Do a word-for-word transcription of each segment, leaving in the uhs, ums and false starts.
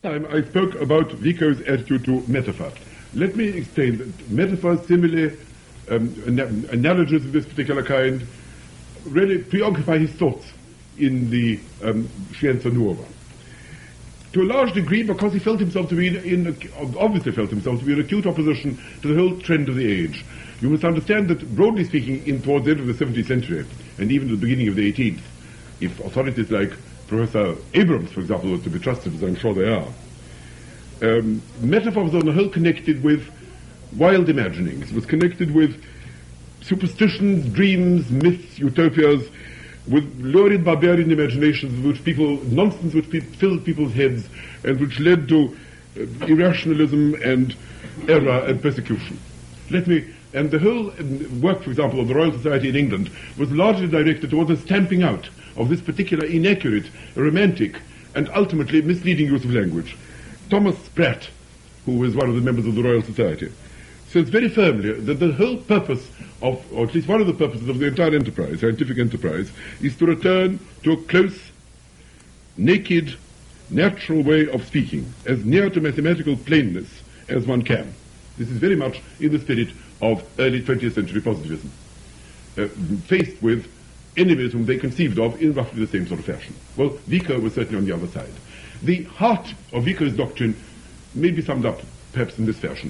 time I spoke about Vico's attitude to metaphor. Let me explain that metaphors, simile, um, an- analogies of this particular kind really preoccupy his thoughts in the um, Scienza Nuova. To a large degree because he felt himself to be in, in, obviously felt himself to be in acute opposition to the whole trend of the age. You must understand that, broadly speaking, in towards the end of the seventeenth century, and even at the beginning of the eighteenth, if authorities like Professor Abrams, for example, were to be trusted, as I'm sure they are, um, metaphor was on the whole connected with wild imaginings, was connected with superstitions, dreams, myths, utopias, with lurid barbarian imaginations, which people, nonsense which pe- filled people's heads, and which led to uh, irrationalism and error and persecution. Let me, and the whole um, work, for example, of the Royal Society in England was largely directed towards the stamping out of this particular inaccurate, romantic, and ultimately misleading use of language. Thomas Sprat, who was one of the members of the Royal Society, says very firmly that the whole purpose of, or at least one of the purposes of the entire enterprise, scientific enterprise, is to return to a close, naked, natural way of speaking, as near to mathematical plainness as one can. This is very much in the spirit of early twentieth century positivism, uh, faced with enemies whom they conceived of in roughly the same sort of fashion. Well, Vico was certainly on the other side. The heart of Vico's doctrine may be summed up perhaps in this fashion.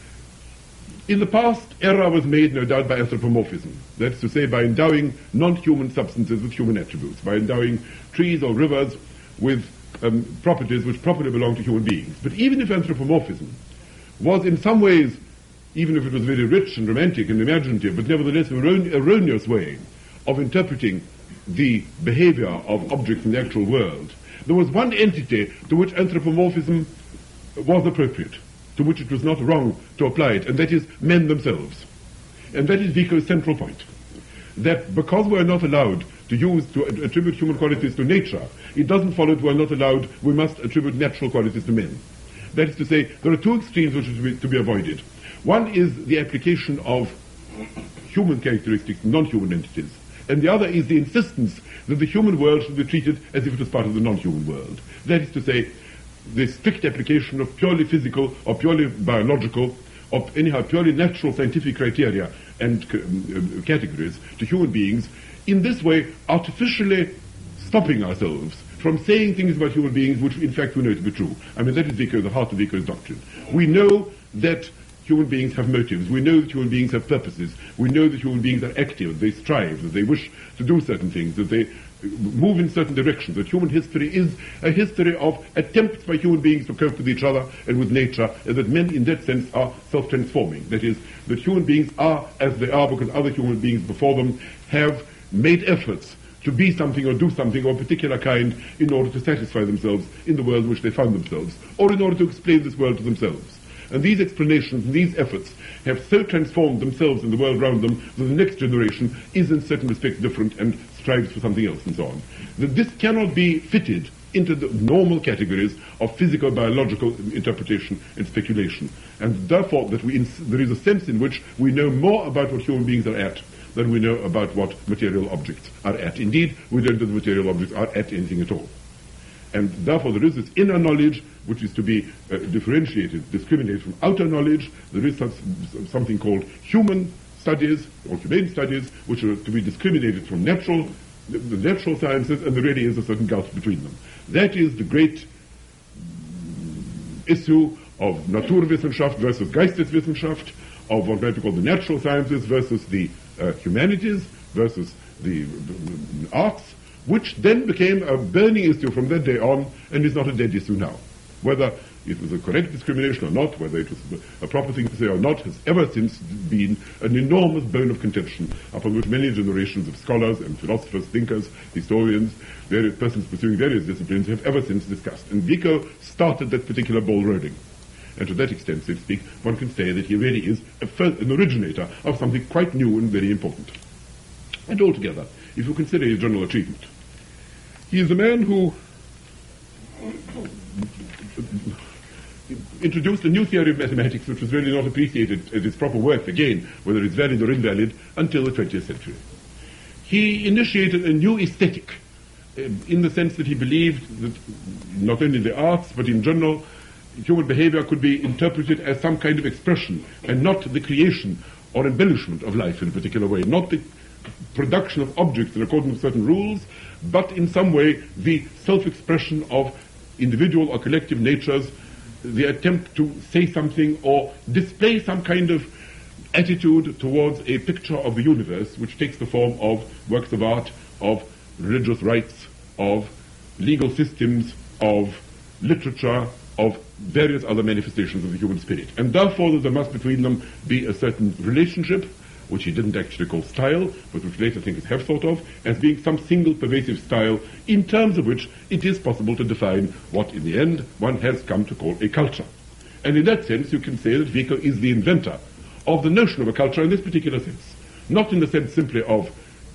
In the past, error was made, no doubt, by anthropomorphism. That is to say, by endowing non-human substances with human attributes, by endowing trees or rivers with um, properties which properly belong to human beings. But even if anthropomorphism was in some ways, even if it was very rich and romantic and imaginative, but nevertheless an erron- erroneous way of interpreting the behavior of objects in the actual world, there was one entity to which anthropomorphism was appropriate, to which it was not wrong to apply it, and that is men themselves. And that is Vico's central point. That because we are not allowed to use, to attribute human qualities to nature, it doesn't follow that we are not allowed, we must attribute natural qualities to men. That is to say, there are two extremes which are to be, to be avoided. One is the application of human characteristics to non-human entities, and the other is the insistence that the human world should be treated as if it was part of the non-human world. That is to say, the strict application of purely physical or purely biological or anyhow purely natural scientific criteria and uh, categories to human beings, in this way artificially stopping ourselves from saying things about human beings which in fact we know to be true. I mean, that is Vico, the heart of Vico's doctrine. We know that human beings have motives. We know that human beings have purposes. We know that human beings are active, they strive, that they wish to do certain things, that they move in certain directions, that human history is a history of attempts by human beings to cope with each other and with nature, and that men in that sense are self-transforming. That is, that human beings are as they are because other human beings before them have made efforts to be something or do something of a particular kind in order to satisfy themselves in the world in which they found themselves, or in order to explain this world to themselves. And these explanations and these efforts have so transformed themselves and the world around them that the next generation is in certain respects different and strives for something else and so on. That this cannot be fitted into the normal categories of physical, biological interpretation and speculation. And therefore that we ins- there is a sense in which we know more about what human beings are at than we know about what material objects are at. Indeed, we don't know the material objects are at anything at all. And therefore there is this inner knowledge which is to be uh, differentiated, discriminated from outer knowledge. There is such, something called human studies or humane studies which are to be discriminated from natural, the, the natural sciences, and there really is a certain gulf between them. That is the great issue of Naturwissenschaft versus Geisteswissenschaft, of what might be called the natural sciences versus the uh, humanities versus the, the, the arts, which then became a burning issue from that day on and is not a dead issue now. Whether it was a correct discrimination or not, whether it was a proper thing to say or not, has ever since been an enormous bone of contention upon which many generations of scholars and philosophers, thinkers, historians, various persons pursuing various disciplines have ever since discussed. And Vico started that particular ball rolling. And to that extent, so to speak, one can say that he really is a first, an originator of something quite new and very important. And altogether, if you consider his general achievement, he is a man who introduced a new theory of mathematics which was really not appreciated at its proper worth, again, whether it's valid or invalid, until the twentieth century. He initiated a new aesthetic in the sense that he believed that not only the arts, but in general, human behavior could be interpreted as some kind of expression and not the creation or embellishment of life in a particular way, not the production of objects in accordance with certain rules, but in some way the self-expression of individual or collective natures, the attempt to say something or display some kind of attitude towards a picture of the universe which takes the form of works of art, of religious rites, of legal systems, of literature, of various other manifestations of the human spirit. And therefore there must between them be a certain relationship, which he didn't actually call style, but which later thinkers have thought of as being some single pervasive style in terms of which it is possible to define what in the end one has come to call a culture. And in that sense you can say that Vico is the inventor of the notion of a culture in this particular sense, not in the sense simply of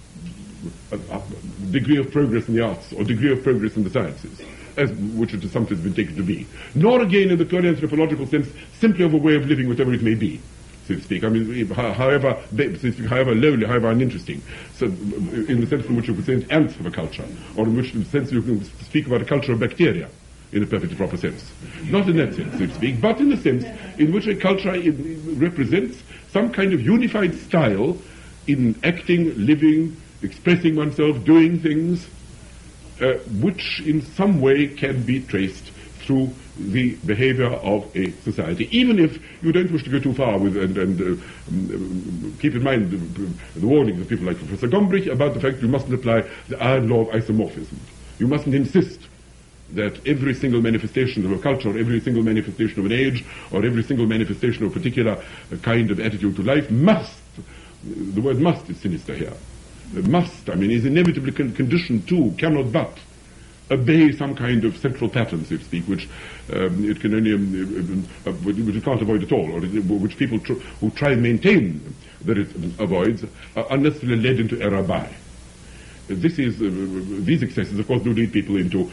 a, a degree of progress in the arts or degree of progress in the sciences, as which it has sometimes been taken to be, nor again in the purely anthropological sense simply of a way of living, whatever it may be, so to speak. I mean, however, however lowly, however uninteresting. So, in the sense in which you could say ants have a culture, or in which in the sense you can speak about a culture of bacteria, in a perfectly proper sense. Not in that sense, so to speak, but in the sense in which a culture represents some kind of unified style in acting, living, expressing oneself, doing things, uh, which in some way can be traced through the behavior of a society, even if you don't wish to go too far with, and, and uh, um, keep in mind the, the warnings of people like Professor Gombrich about the fact you mustn't apply the iron law of isomorphism. You mustn't insist that every single manifestation of a culture, or every single manifestation of an age, or every single manifestation of a particular uh, kind of attitude to life must, the word must is sinister here, uh, must, I mean, is inevitably con- conditioned to, cannot but, obey some kind of central pattern, so to speak, which um, it can only, um, uh, which it can't avoid at all, or which people tr- who try and maintain that it avoids are unnecessarily led into error by. Uh, this is, uh, these excesses, of course, do lead people into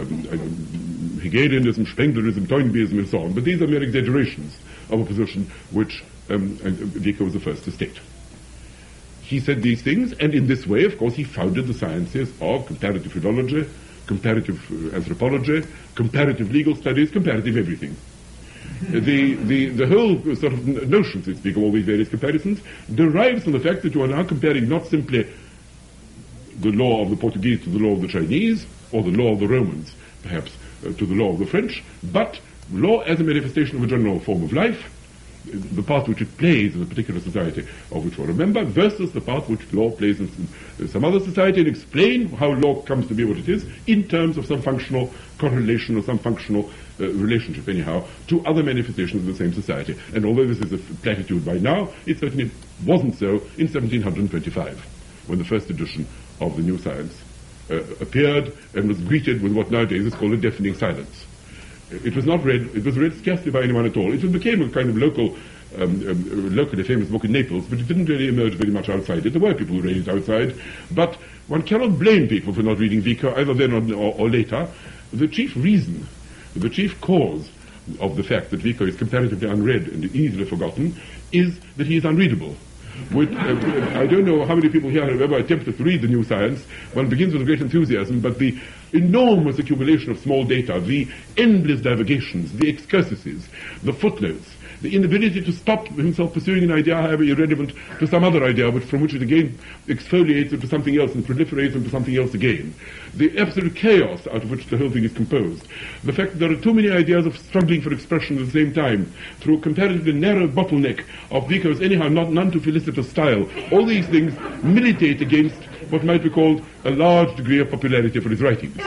um, Hegelianism, Spenglerism, Toynbeeism, and so on, but these are mere exaggerations of a position which um, Vico was the first to state. He said these things, and in this way, of course, he founded the sciences of comparative philology, comparative uh, anthropology, comparative legal studies, comparative everything. Uh, the, the, the whole sort of notion, so to speak, of all these various comparisons derives from the fact that you are now comparing not simply the law of the Portuguese to the law of the Chinese, or the law of the Romans, perhaps, uh, to the law of the French, but law as a manifestation of a general form of life, the part which it plays in a particular society of which we're a member, versus the part which law plays in, in some other society, and explain how law comes to be what it is in terms of some functional correlation or some functional uh, relationship, anyhow, to other manifestations of the same society. And although this is a platitude by now, it certainly wasn't so in seventeen twenty-five, when the first edition of the New Science uh, appeared and was greeted with what nowadays is called a deafening silence. It was not read, it was read scarcely by anyone at all. It became a kind of local, um, um, locally famous book in Naples, but it didn't really emerge very much outside it. There were people who read it outside, but one cannot blame people for not reading Vico, either then or, or, or later. The chief reason, the chief cause of the fact that Vico is comparatively unread and easily forgotten is that he is unreadable. With, uh, I don't know how many people here have ever attempted to read the New Science. One begins with great enthusiasm, but the enormous accumulation of small data, the endless divagations, the excursuses, the footnotes, the inability to stop himself pursuing an idea, however irrelevant, to some other idea, but from which it again exfoliates into something else and proliferates into something else again. The absolute chaos out of which the whole thing is composed. The fact that there are too many ideas of struggling for expression at the same time, through a comparatively narrow bottleneck of Vico's anyhow not none too felicitous style. All these things militate against what might be called a large degree of popularity for his writings.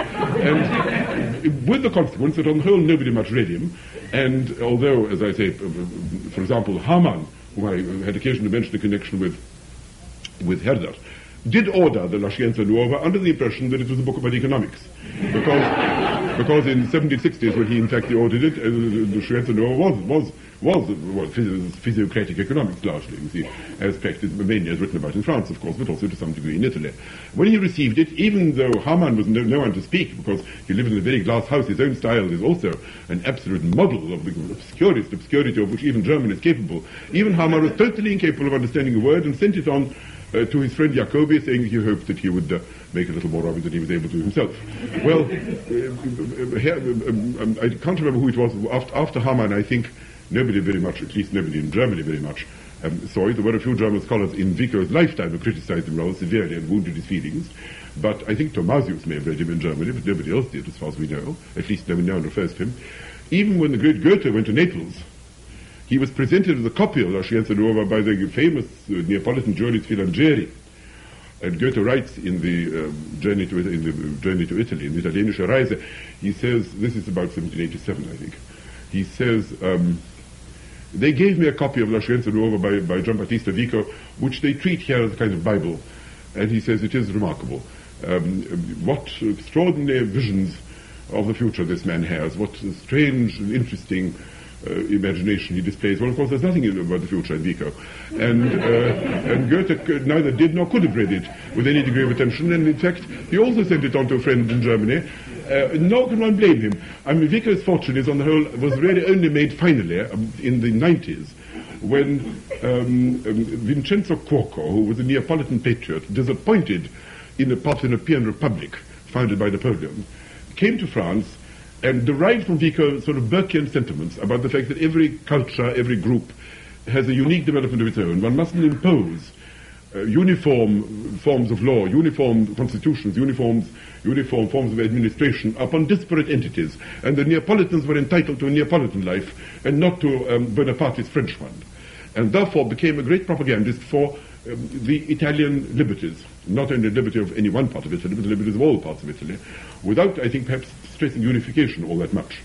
And with the consequence that on the whole nobody much read him, and although, as I say, for example, Hamann, whom I had occasion to mention in connection with, with Herder, did order the La Scienza Nuova under the impression that it was a book about economics. Because, because in the seventeen sixties, when he in fact ordered it, uh, the Scienza Nuova was, was, was, was physiocratic economics largely, you see, as practiced, mainly as written about in France, of course, but also to some degree in Italy. When he received it, even though Hamann was no, no one to speak, because he lived in a very glass house, his own style is also an absolute model of the obscurity, obscurity of which even German is capable, even Hamann was totally incapable of understanding a word and sent it on uh, to his friend Jacobi, saying he hoped that he would uh, make a little more of it than he was able to himself. Well, uh, here, um, I can't remember who it was. After, after Hamann, I think nobody very much, at least nobody in Germany very much, um, saw it. There were a few German scholars in Vico's lifetime who criticized him rather severely and wounded his feelings. But I think Thomasius may have read him in Germany, but nobody else did, as far as we know. At least no one refers to him. Even when the great Goethe went to Naples, he was presented with a copy of La Scienza Nuova by the famous uh, Neapolitan journalist Filangieri. And Goethe writes in the um, journey to in the journey to Italy, in the Italienische Reise, he says, this is about seventeen eighty-seven, I think. He says, um, they gave me a copy of La Scienza Nuova by, by Giambattista Vico, which they treat here as a kind of Bible. And he says it is remarkable. Um, what extraordinary visions of the future this man has, what strange and interesting uh, imagination he displays. Well, of course, there's nothing about the future in Vico. And, uh, and Goethe neither did nor could have read it with any degree of attention, and in fact, he also sent it on to a friend in Germany. Uh, nor can one blame him. I mean, Vico's fortune is, on the whole, was really only made finally um, in the nineties, when um, um, Vincenzo Cuoco, who was a Neapolitan patriot, disappointed in the Parthenopean Republic founded by Napoleon, came to France and derived from Vico sort of Burkean sentiments about the fact that every culture, every group has a unique development of its own. One mustn't impose uh, uniform forms of law, uniform constitutions, uniforms, uniform forms of administration upon disparate entities. And the Neapolitans were entitled to a Neapolitan life and not to um, Bonaparte's French one. And therefore became a great propagandist for um, the Italian liberties, not only the liberty of any one part of Italy, but the liberties of all parts of Italy, without, I think, perhaps stressing unification all that much.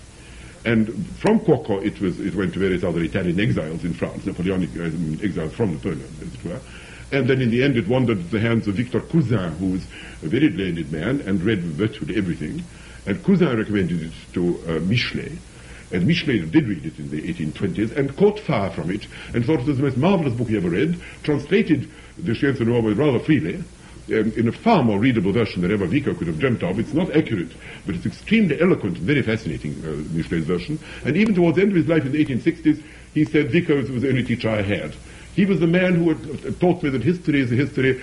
And from Cuoco, it was it went to various other Italian exiles in France, Napoleonic uh, exiles from Napoleon, as it were. And then in the end it wandered to the hands of Victor Cousin, who was a very learned man and read virtually everything. And Cousin recommended it to uh, Michelet. And Michelet did read it in the eighteen twenties and caught fire from it and thought it was the most marvelous book he ever read, translated the Scienza Nuova rather freely, um, in a far more readable version than ever Vico could have dreamt of. It's not accurate, but it's extremely eloquent, very fascinating, uh, Michelet's version. And even towards the end of his life in the eighteen sixties, he said Vico was the only teacher I had. He was the man who had taught me that history is the history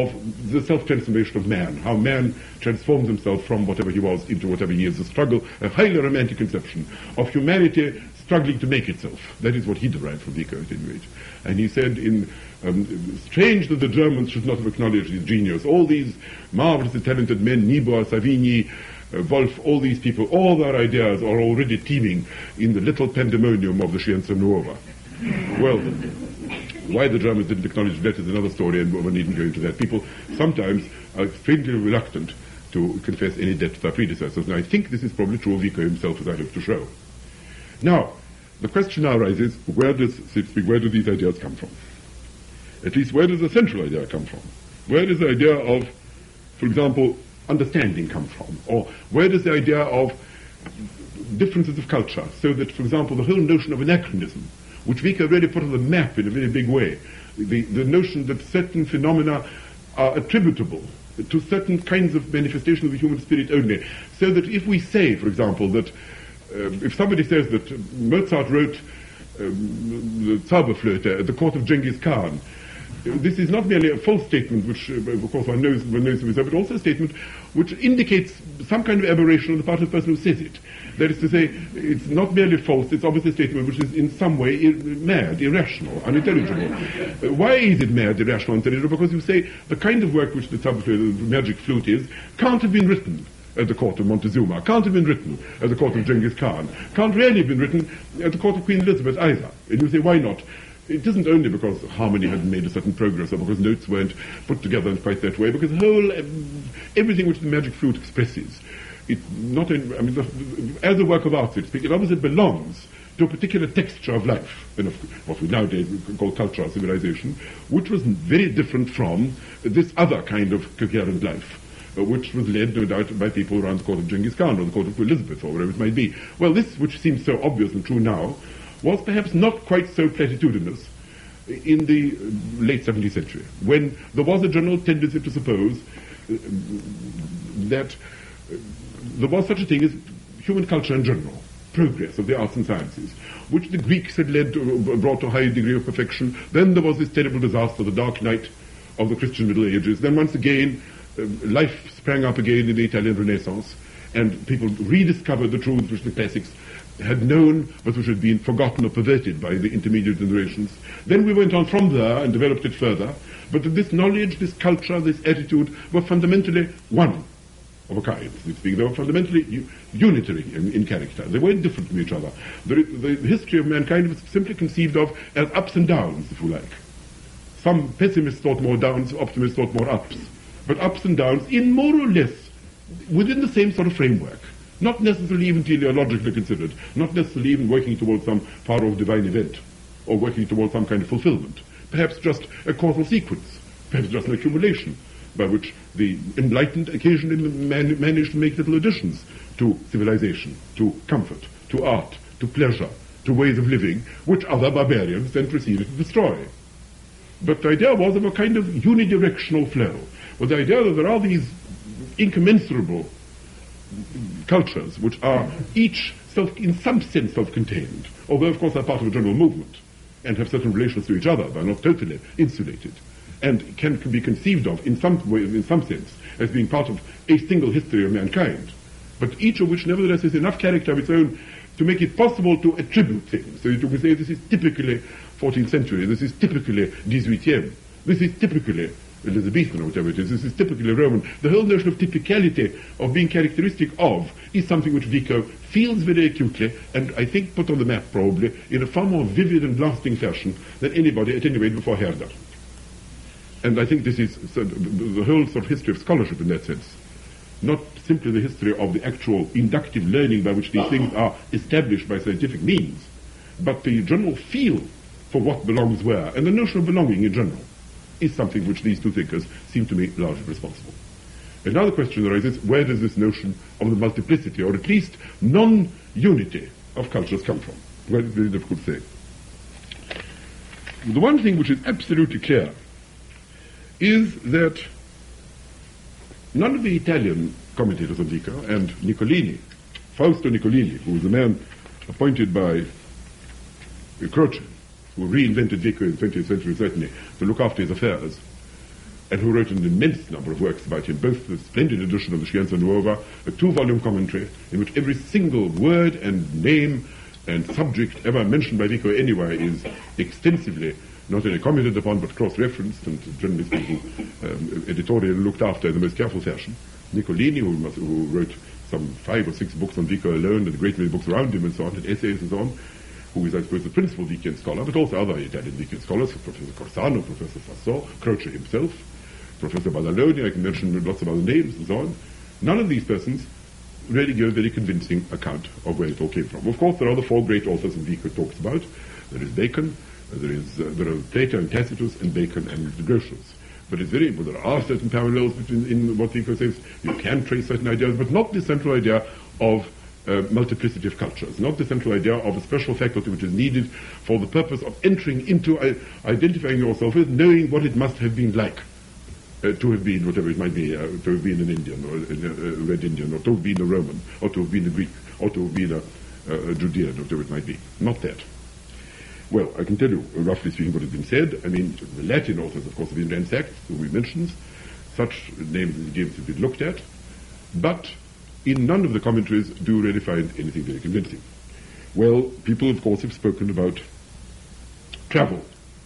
of the self-transformation of man, how man transforms himself from whatever he was into whatever he is, a struggle, a highly romantic conception of humanity struggling to make itself. That is what he derived from Vico, at any rate. And he said, in um, strange that the Germans should not have acknowledged his genius. All these marvelously talented men, Niebuhr, Savigny, uh, Wolf, all these people, all their ideas are already teeming in the little pandemonium of the Scienza Nuova. Well, why the Germans didn't acknowledge that is another story, and we needn't go into that. People sometimes are extremely reluctant to confess any debt to their predecessors, and I think this is probably true of Vico himself, as I hope to show. Now, the question now arises, where does, so to speak, where do these ideas come from? At least, where does the central idea come from? Where does the idea of, for example, understanding come from? Or where does the idea of differences of culture, so that, for example, the whole notion of anachronism, which Vico really put on the map in a very big way, the, the notion that certain phenomena are attributable to certain kinds of manifestations of the human spirit only. So that if we say, for example, that uh, if somebody says that Mozart wrote um, the Zauberflöte at the court of Genghis Khan, this is not merely a false statement, which uh, of course one knows, one knows to be so, but also a statement which indicates some kind of aberration on the part of the person who says it. That is to say, it's not merely false, it's obviously a statement which is in some way ir- mad, irrational, unintelligible. Uh, why is it mad, irrational, unintelligible? Because you say the kind of work which the, the magic flute is can't have been written at the court of Montezuma, can't have been written at the court of Genghis Khan, can't really have been written at the court of Queen Elizabeth either. And you say, why not? It isn't only because harmony hadn't made a certain progress or because notes weren't put together in quite that way, because the whole, everything which the magic flute expresses, it not in, I mean, the, as a work of art, so to speak, it obviously belongs to a particular texture of life, and of what we nowadays call culture or civilization, which was very different from this other kind of coherent life, uh, which was led, no doubt, by people around the court of Genghis Khan or the court of Queen Elizabeth or wherever it might be. Well, this, which seems so obvious and true now, was perhaps not quite so platitudinous in the late seventeenth century, when there was a general tendency to suppose uh, that uh, there was such a thing as human culture in general, progress of the arts and sciences, which the Greeks had led to, brought to a high degree of perfection. Then there was this terrible disaster, the Dark Night of the Christian Middle Ages. Then once again, uh, life sprang up again in the Italian Renaissance, and people rediscovered the truths which the classics had known, but which had been forgotten or perverted by the intermediate generations. Then we went on from there and developed it further, but this knowledge, this culture, this attitude were fundamentally one of a kind. They were fundamentally u- unitary in, in character. They weren't different from each other. The, the history of mankind was simply conceived of as ups and downs, if you like. Some pessimists thought more downs, optimists thought more ups. But ups and downs in more or less within the same sort of framework. Not necessarily even teleologically considered, not necessarily even working towards some far-off divine event, or working towards some kind of fulfillment. Perhaps just a causal sequence, perhaps just an accumulation, by which the enlightened occasionally man- managed to make little additions to civilization, to comfort, to art, to pleasure, to ways of living, which other barbarians then proceeded to destroy. But the idea was of a kind of unidirectional flow, with the idea that there are these incommensurable cultures which are each self, in some sense self-contained, although of course they're part of a general movement and have certain relations to each other. They're not totally insulated, and can, can be conceived of in some way, in some sense, as being part of a single history of mankind, but each of which nevertheless has enough character of its own to make it possible to attribute things. So you can say this is typically fourteenth century, this is typically dix-huitième, this is typically Elizabethan or whatever it is, this is typically Roman. The whole notion of typicality, of being characteristic of, is something which Vico feels very acutely, and I think put on the map probably in a far more vivid and lasting fashion than anybody, at any rate, before Herder. And I think this is so, the whole sort of history of scholarship in that sense. Not simply the history of the actual inductive learning by which these things are established by scientific means, but the general feel for what belongs where, and the notion of belonging in general, is something which these two thinkers seem to me largely responsible. And now the question arises, where does this notion of the multiplicity, or at least non-unity of cultures come from? Well, it's very difficult to say. The one thing which is absolutely clear is that none of the Italian commentators on Vico, and Nicolini, Fausto Nicolini, who was the man appointed by Croce, who reinvented Vico in the twentieth century certainly, to look after his affairs, and who wrote an immense number of works about him, both the splendid edition of the Scienza Nuova, a two-volume commentary in which every single word and name and subject ever mentioned by Vico anywhere is extensively not only commented upon but cross-referenced, and generally speaking um, editorially looked after in the most careful fashion. Nicolini, who, must, who wrote some five or six books on Vico alone, and a great many books around him and so on, and essays and so on, who is, I suppose, the principal Vician scholar, but also other Italian Vician scholars, Professor Corsano, Professor Fassò, Croce himself, Professor Badaloni, I can mention lots of other names and so on. None of these persons really give a very convincing account of where it all came from. Of course, there are the four great authors that Vico talks about. There is Bacon, there is uh, there are Plato and Tacitus, and Bacon and Grotius. But it's very, well, there are certain parallels between in what Vico says. You can trace certain ideas, but not the central idea of Uh, multiplicity of cultures, not the central idea of a special faculty which is needed for the purpose of entering into uh, identifying yourself with, knowing what it must have been like uh, to have been, whatever it might be, uh, to have been an Indian, or a, a Red Indian, or to have been a Roman, or to have been a Greek, or to have been a, a Judean, or whatever it might be. Not that. Well, I can tell you, roughly speaking, what has been said. I mean, the Latin authors, of course, have been ransacked, who we mentioned. Such names and names have been looked at. But in none of the commentaries do you really find anything very convincing. Well, people, of course, have spoken about travel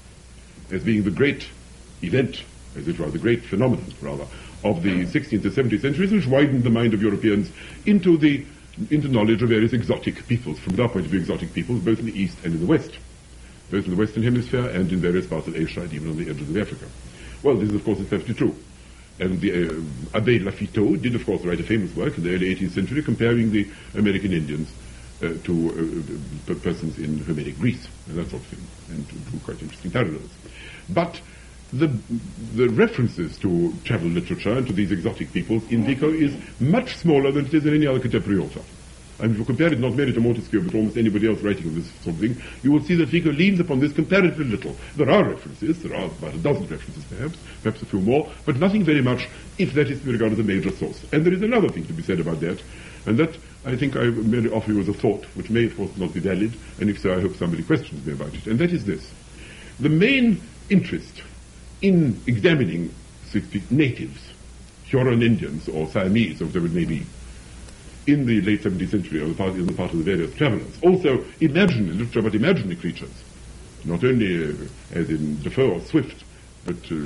as being the great event, as it were, the great phenomenon, rather, of the sixteenth and seventeenth centuries, which widened the mind of Europeans into the into knowledge of various exotic peoples, from their point of view, exotic peoples, both in the East and in the West, both in the Western Hemisphere and in various parts of Asia, and even on the edges of Africa. Well, this is, of course, is perfectly true. And the uh, Abbé Lafitau did, of course, write a famous work in the early eighteenth century comparing the American Indians uh, to uh, uh, persons in Homeric Greece and that sort of thing, and to, to quite interesting parallels. But the the references to travel literature and to these exotic peoples in Vico is much smaller than it is in any other contemporary author. And if you compare it not merely to Montesquieu, but almost anybody else writing of this sort of thing, you will see that Vico leans upon this comparatively little. There are references, there are about a dozen references perhaps, perhaps a few more, but nothing very much, if that is to be regarded as a major source. And there is another thing to be said about that, and that I think I merely offer you as a thought, which may of course not be valid, and if so I hope somebody questions me about it, and that is this. The main interest in examining, so to speak, natives, Huron Indians or Siamese, or whatever it may be, in the late seventeenth century, or the part, in the part of the various travelers. Also, imaginary literature, but imaginary creatures. Not only uh, as in Defoe or Swift, but uh,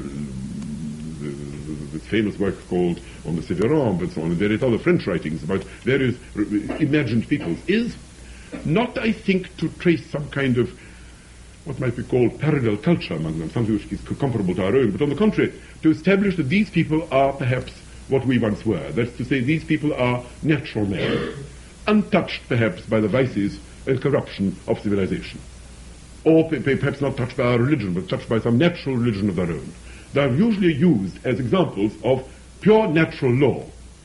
the, the, the famous work called On the Sévéran, but so on, and various other French writings about various r- imagined peoples, is not, I think, to trace some kind of what might be called parallel culture among them, something which is comparable to our own, but on the contrary, to establish that these people are perhaps what we once were. That's to say, these people are natural men, untouched perhaps by the vices and corruption of civilization. Or perhaps not touched by our religion, but touched by some natural religion of their own. They are usually used as examples of pure natural law,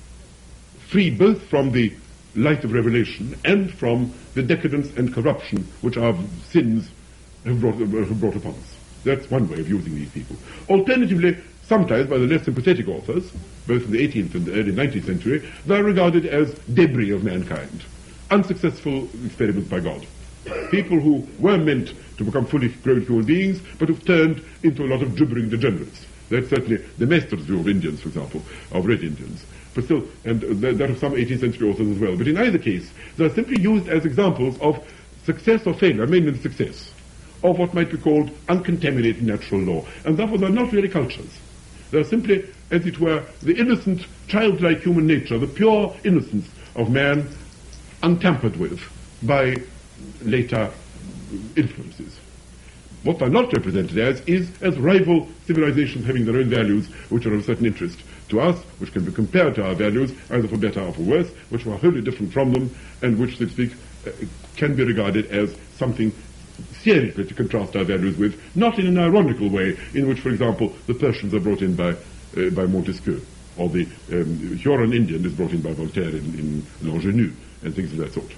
free both from the light of revelation and from the decadence and corruption which our sins have brought, have brought upon us. That's one way of using these people. Alternatively, sometimes by the less sympathetic authors, both in the eighteenth and the early nineteenth century, they are regarded as debris of mankind, unsuccessful experiments by God. People who were meant to become fully grown human beings, but who've turned into a lot of gibbering degenerates. That's certainly the Meister's view of Indians, for example, of Red Indians. But still, and that of some eighteenth century authors as well. But in either case, they are simply used as examples of success or failure, mainly success, of what might be called uncontaminated natural law. And therefore they're not really cultures. They're simply, as it were, the innocent, childlike human nature, the pure innocence of man, untampered with by later influences. What they're not represented as is as rival civilizations having their own values which are of certain interest to us, which can be compared to our values, either for better or for worse, which are wholly different from them, and which, so to speak, uh, can be regarded as something seriously to contrast our values with, not in an ironical way, in which, for example, the Persians are brought in by uh, by Montesquieu, or the um, Huron Indian is brought in by Voltaire in, in L'Ingénu, and things of that sort.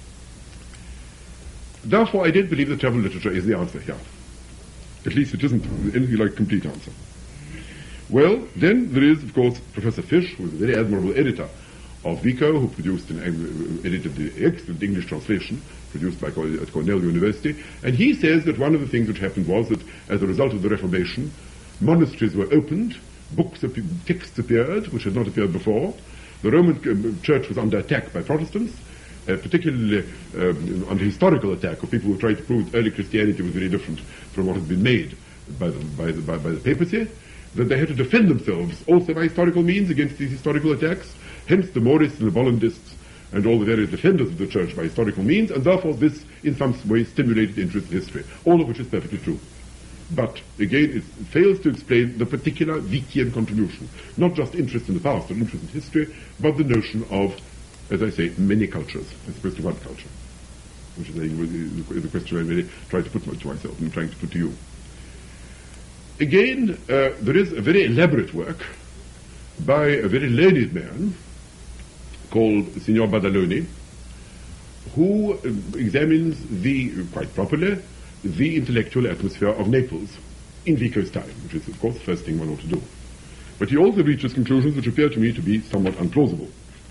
Therefore, I don't believe that travel literature is the answer here. At least it isn't anything like a complete answer. Well, then there is, of course, Professor Fish, who is a very admirable editor of Vico, who produced and uh, edited the excellent English translation produced by at Cornell University, and he says that one of the things which happened was that as a result of the Reformation, monasteries were opened, books, texts appeared, which had not appeared before. The Roman Church was under attack by Protestants, uh, particularly um, under historical attack of people who tried to prove that early Christianity was very different from what had been made by the, by the, by, by the papacy, that they had to defend themselves also by historical means against these historical attacks, hence the Moorists and the Bollandists and all the various defenders of the church by historical means, and therefore this in some way stimulated interest in history, all of which is perfectly true. But again, it fails to explain the particular Vickian contribution, not just interest in the past or interest in history, but the notion of, as I say, many cultures as opposed to one culture, which is the question I really try to put to myself and trying to put to you. Again, uh, there is a very elaborate work by a very learned man called Signor Badaloni, who examines the, quite properly, the intellectual atmosphere of Naples in Vico's time, which is, of course, the first thing one ought to do. But he also reaches conclusions which appear to me to be somewhat unplausible.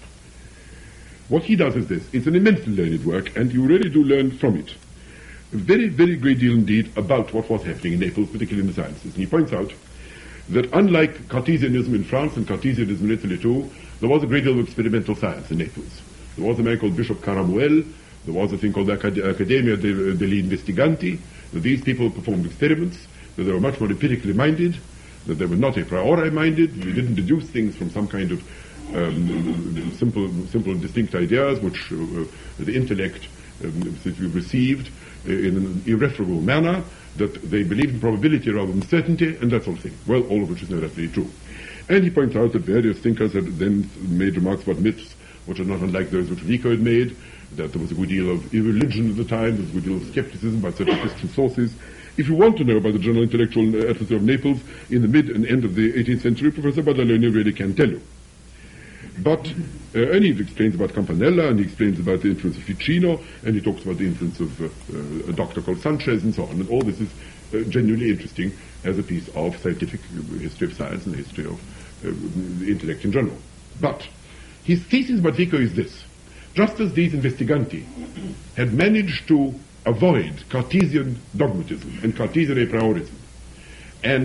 What he does is this. It's an immensely learned work, and you really do learn from it a very, very great deal indeed about what was happening in Naples, particularly in the sciences. And he points out that unlike Cartesianism in France and Cartesianism in Italy too, there was a great deal of experimental science in Naples. There was a man called Bishop Caramuel. There was a thing called the Accademia degli Investiganti. That these people performed experiments, that they were much more empirically minded, that they were not a priori minded, they didn't deduce things from some kind of um, simple, simple, distinct ideas which uh, the intellect um, received in an irreferable manner, that they believed in probability rather than certainty, and that sort of thing. Well, all of which is not really true. And he points out that various thinkers had then made remarks about myths which are not unlike those which Vico had made, that there was a good deal of irreligion at the time, there was a good deal of skepticism by certain Christian sources. If you want to know about the general intellectual atmosphere of Naples in the mid and end of the eighteenth century, Professor Badaloni really can tell you. But, uh, and he explains about Campanella, and he explains about the influence of Ficino, and he talks about the influence of uh, uh, a doctor called Sanchez, and so on. And all this is uh, genuinely interesting as a piece of scientific history of science and the history of uh, the intellect in general. But his thesis about Vico is this. Just as these investiganti had managed to avoid Cartesian dogmatism and Cartesian a priorism, and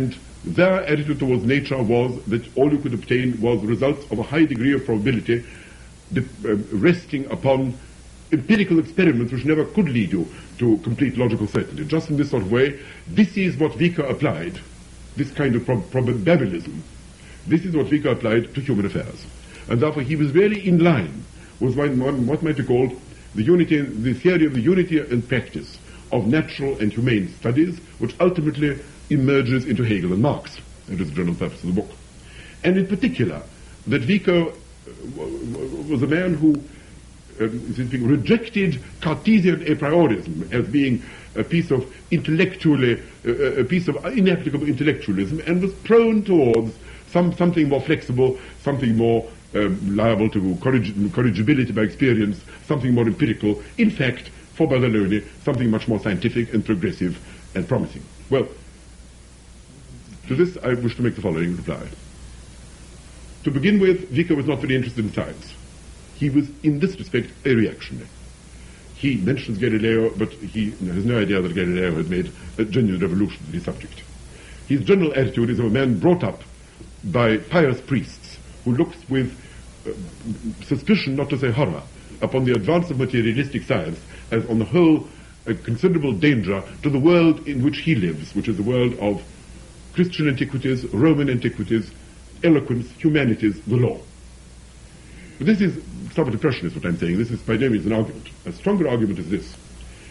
their attitude towards nature was that all you could obtain was results of a high degree of probability, de- uh, resting upon empirical experiments which never could lead you to complete logical certainty. Just in this sort of way, this is what Vico applied, this kind of prob- probabilism. This is what Vico applied to human affairs. And therefore he was really in line with what might be called the unity, the theory of the unity and practice of natural and humane studies, which ultimately emerges into Hegel and Marx. That is the general purpose of the book. And in particular, that Vico was a man who um, rejected Cartesian a priorism as being a piece of intellectually, uh, a piece of inapplicable intellectualism, and was prone towards some something more flexible, something more um, liable to corrig- corrigibility by experience, something more empirical. In fact, for Badaloni, something much more scientific and progressive and promising. Well, to this I wish to make the following reply. To begin with, Vico was not very interested in science. He was, in this respect, a reactionary. He mentions Galileo, but he has no idea that Galileo had made a genuine revolution in his subject. His general attitude is of a man brought up by pious priests who looks with uh, suspicion, not to say horror, upon the advance of materialistic science as, on the whole, a considerable danger to the world in which he lives, which is the world of Christian antiquities, Roman antiquities, eloquence, humanities, the law. But this is somewhat impressionist, what I'm saying. This is by no means an argument. A stronger argument is this.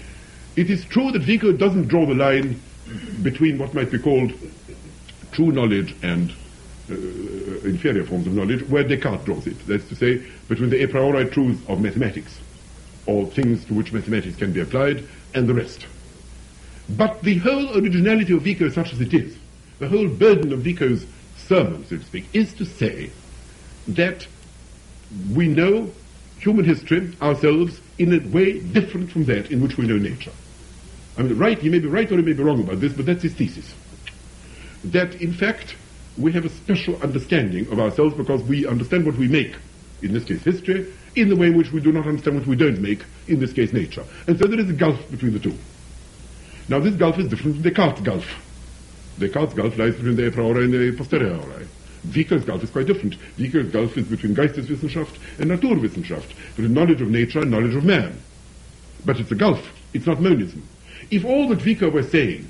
It is true that Vico doesn't draw the line between what might be called true knowledge and uh, inferior forms of knowledge, where Descartes draws it. That's to say, between the a priori truths of mathematics, or things to which mathematics can be applied, and the rest. But the whole originality of Vico, such as it is, the whole burden of Vico's sermon, so to speak, is to say that we know human history ourselves in a way different from that in which we know nature. I mean, right, he may be right or he may be wrong about this, but that's his thesis. That, in fact, we have a special understanding of ourselves because we understand what we make, in this case history, in the way in which we do not understand what we don't make, in this case nature. And so there is a gulf between the two. Now this gulf is different from Descartes' gulf. Descartes' gulf lies between the a priori and the posteriori. Vico's gulf is quite different. Vico's gulf is between Geisteswissenschaft and Naturwissenschaft, between knowledge of nature and knowledge of man. But it's a gulf, it's not monism. If all that Vico was saying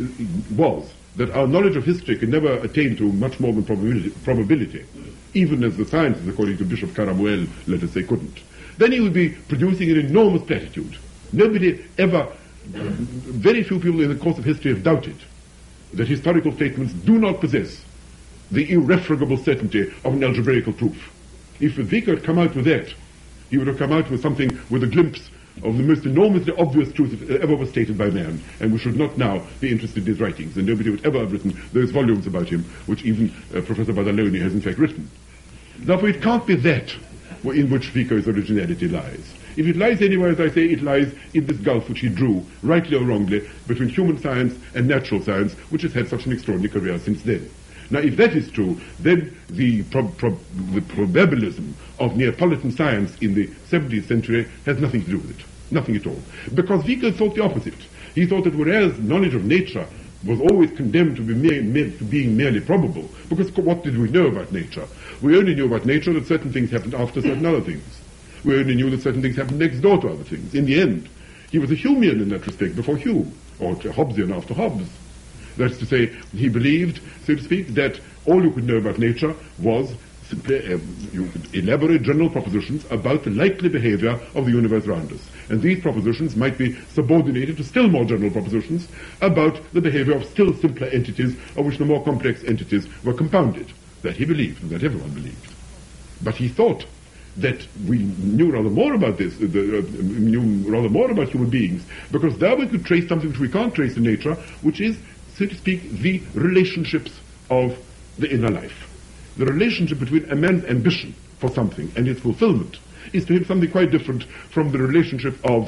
was that our knowledge of history can never attain to much more than probability, probability, even as the sciences, according to Bishop Caramuel, let us say, couldn't, then he would be producing an enormous platitude. Nobody ever, very few people in the course of history have doubted that historical statements do not possess the irrefragable certainty of an algebraical proof. If Vico had come out with that, he would have come out with something with a glimpse of the most enormously obvious truth that ever was stated by man, and we should not now be interested in his writings, and nobody would ever have written those volumes about him, which even uh, Professor Badaloni has in fact written. Therefore it can't be that in which Vico's originality lies. If it lies anywhere, as I say, it lies in this gulf which he drew, rightly or wrongly, between human science and natural science, which has had such an extraordinary career since then. Now, if that is true, then the, prob- prob- the probabilism of Neapolitan science in the seventeenth century has nothing to do with it. Nothing at all. Because Vico thought the opposite. He thought that whereas knowledge of nature was always condemned to be mere, mere, to being merely probable, because what did we know about nature? We only knew about nature that certain things happened after certain other things. We only knew that certain things happened next door to other things. In the end, he was a Humean in that respect before Hume, or Hobbesian after Hobbes. That's to say, he believed, so to speak, that all you could know about nature was simply um, you could elaborate general propositions about the likely behavior of the universe around us. And these propositions might be subordinated to still more general propositions about the behavior of still simpler entities, of which the more complex entities were compounded. That he believed, and that everyone believed. But he thought that we knew rather more about this, uh, the, uh, knew rather more about human beings, because there we could trace something which we can't trace in nature, which is, so to speak, the relationships of the inner life. The relationship between a man's ambition for something and its fulfillment is to him something quite different from the relationship of,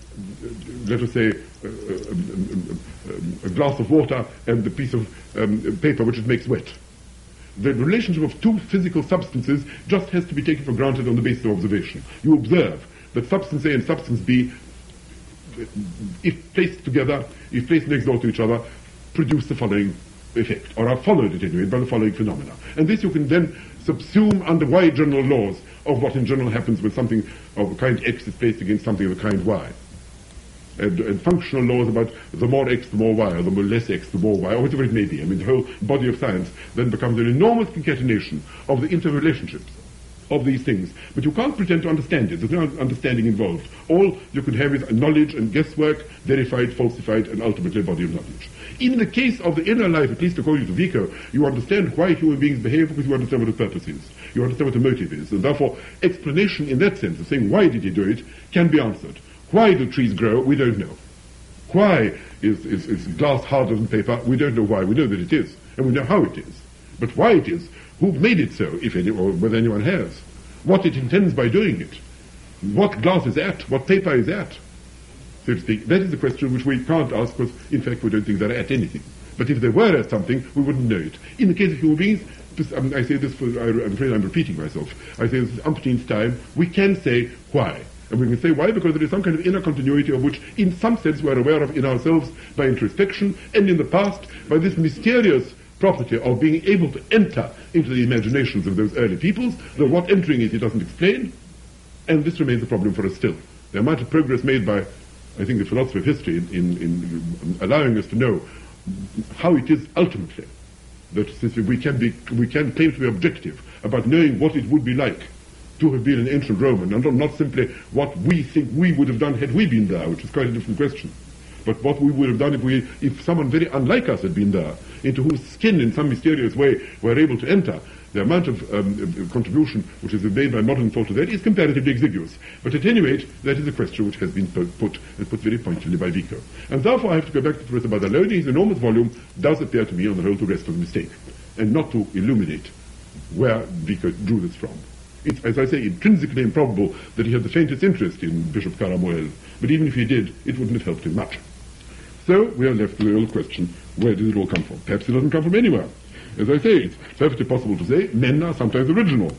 let us say, uh, um, um, a glass of water and the piece of um, paper which it makes wet. The relationship of two physical substances just has to be taken for granted on the basis of observation. You observe that substance A and substance B, if placed together, if placed next door to each other, produce the following effect, or are followed at any rate by the following phenomena. And this you can then subsume under wide general laws of what in general happens when something of a kind X is placed against something of a kind Y. And, and functional laws about the more X, the more Y, or the more less X, the more Y, or whatever it may be. I mean, the whole body of science then becomes an enormous concatenation of the interrelationships of these things. But you can't pretend to understand it. There's no understanding involved. All you can have is knowledge and guesswork, verified, falsified, and ultimately a body of knowledge. In the case of the inner life, at least according to Vico, you understand why human beings behave because you understand what the purpose is. You understand what the motive is. And therefore, explanation in that sense of saying why did he do it can be answered. Why do trees grow? We don't know. Why is, is, is glass harder than paper? We don't know why. We know that it is. And we know how it is. But why it is, who made it so, if any, or whether anyone has? What it intends by doing it? What glass is at? What paper is at? So to speak. That is the question which we can't ask because, in fact, we don't think they're at anything. But if they were at something, we wouldn't know it. In the case of human beings, I, mean, I say this for, I'm afraid I'm repeating myself. I say this umpteenth time, we can say why. And we can say why because there is some kind of inner continuity of which in some sense we are aware of in ourselves by introspection and in the past by this mysterious property of being able to enter into the imaginations of those early peoples, though what entering it, it doesn't explain, and this remains a problem for us still. The amount of progress made by, I think, the philosophy of history in, in, in allowing us to know how it is ultimately that since we can be, we can claim to be objective about knowing what it would be like to have been an ancient Roman, and not simply what we think we would have done had we been there, which is quite a different question, but what we would have done if we, if someone very unlike us had been there, into whose skin in some mysterious way we're able to enter. The amount of um, contribution which is made by modern thought to that is comparatively exiguous. But at any rate, that is a question which has been put, and put very pointedly by Vico. And therefore I have to go back to Professor Badaloni. His enormous volume does appear to me on the whole to rest on a mistake, and not to illuminate where Vico drew this from. It's, as I say, intrinsically improbable that he had the faintest interest in Bishop Caramuel, but even if he did, it wouldn't have helped him much. So we are left with the old question, where does it all come from? Perhaps it doesn't come from anywhere. As I say, it's perfectly possible to say men are sometimes original.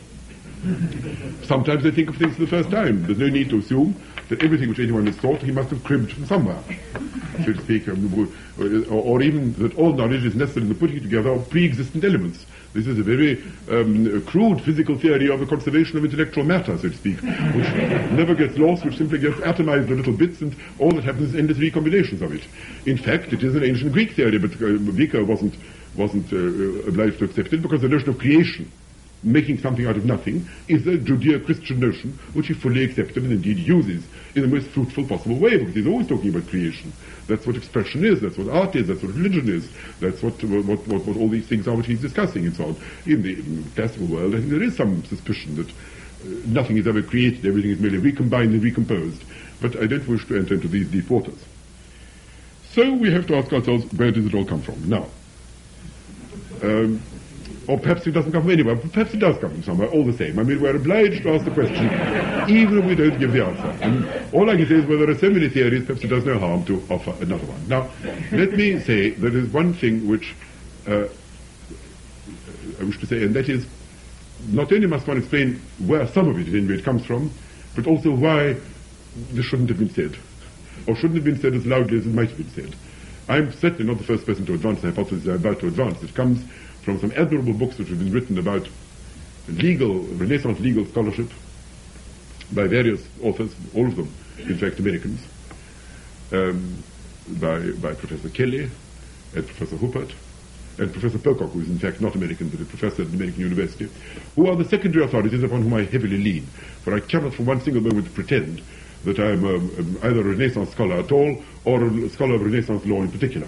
Sometimes they think of things for the first time. There's no need to assume that everything which anyone has thought he must have cribbed from somewhere, so to speak, um, or, or even that all knowledge is necessary in the putting together of pre-existent elements. This is a very um, crude physical theory of the conservation of intellectual matter, so to speak, which never gets lost, which simply gets atomized into little bits, and all that happens is endless recombinations of it. In fact, it is an ancient Greek theory, but uh, Vico wasn't, wasn't uh, obliged to accept it, because the notion of creation, making something out of nothing, is a Judeo-Christian notion which he fully accepted and indeed uses in the most fruitful possible way, because he's always talking about creation. That's what expression is, that's what art is, that's what religion is, that's what what, what, what all these things are which he's discussing and so on. In the, in the classical world, I think there is some suspicion that uh, nothing is ever created, everything is merely recombined and recomposed. But I don't wish to enter into these deep waters. So we have to ask ourselves, where does it all come from? Now, um, or perhaps it doesn't come from anywhere, but perhaps it does come from somewhere, all the same. I mean, we're obliged to ask the question, even if we don't give the answer. And all I can say is, well, there are so many theories, perhaps it does no harm to offer another one. Now, let me say there is one thing which uh, I wish to say, and that is, not only must one explain where some of it, at any rate, comes from, but also why this shouldn't have been said, or shouldn't have been said as loudly as it might have been said. I'm certainly not the first person to advance the hypothesis I'm about to advance. It comes from some admirable books which have been written about legal, Renaissance legal scholarship by various authors, all of them, in fact, Americans, um, by, by Professor Kelly and Professor Huppert and Professor Pocock, who is in fact not American, but a professor at an American university, who are the secondary authorities upon whom I heavily lean, for I cannot for one single moment pretend that I am um, either a Renaissance scholar at all or a scholar of Renaissance law in particular.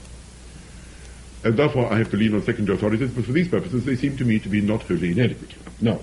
And therefore I have to lean on secondary authorities, but for these purposes they seem to me to be not wholly inadequate. Now,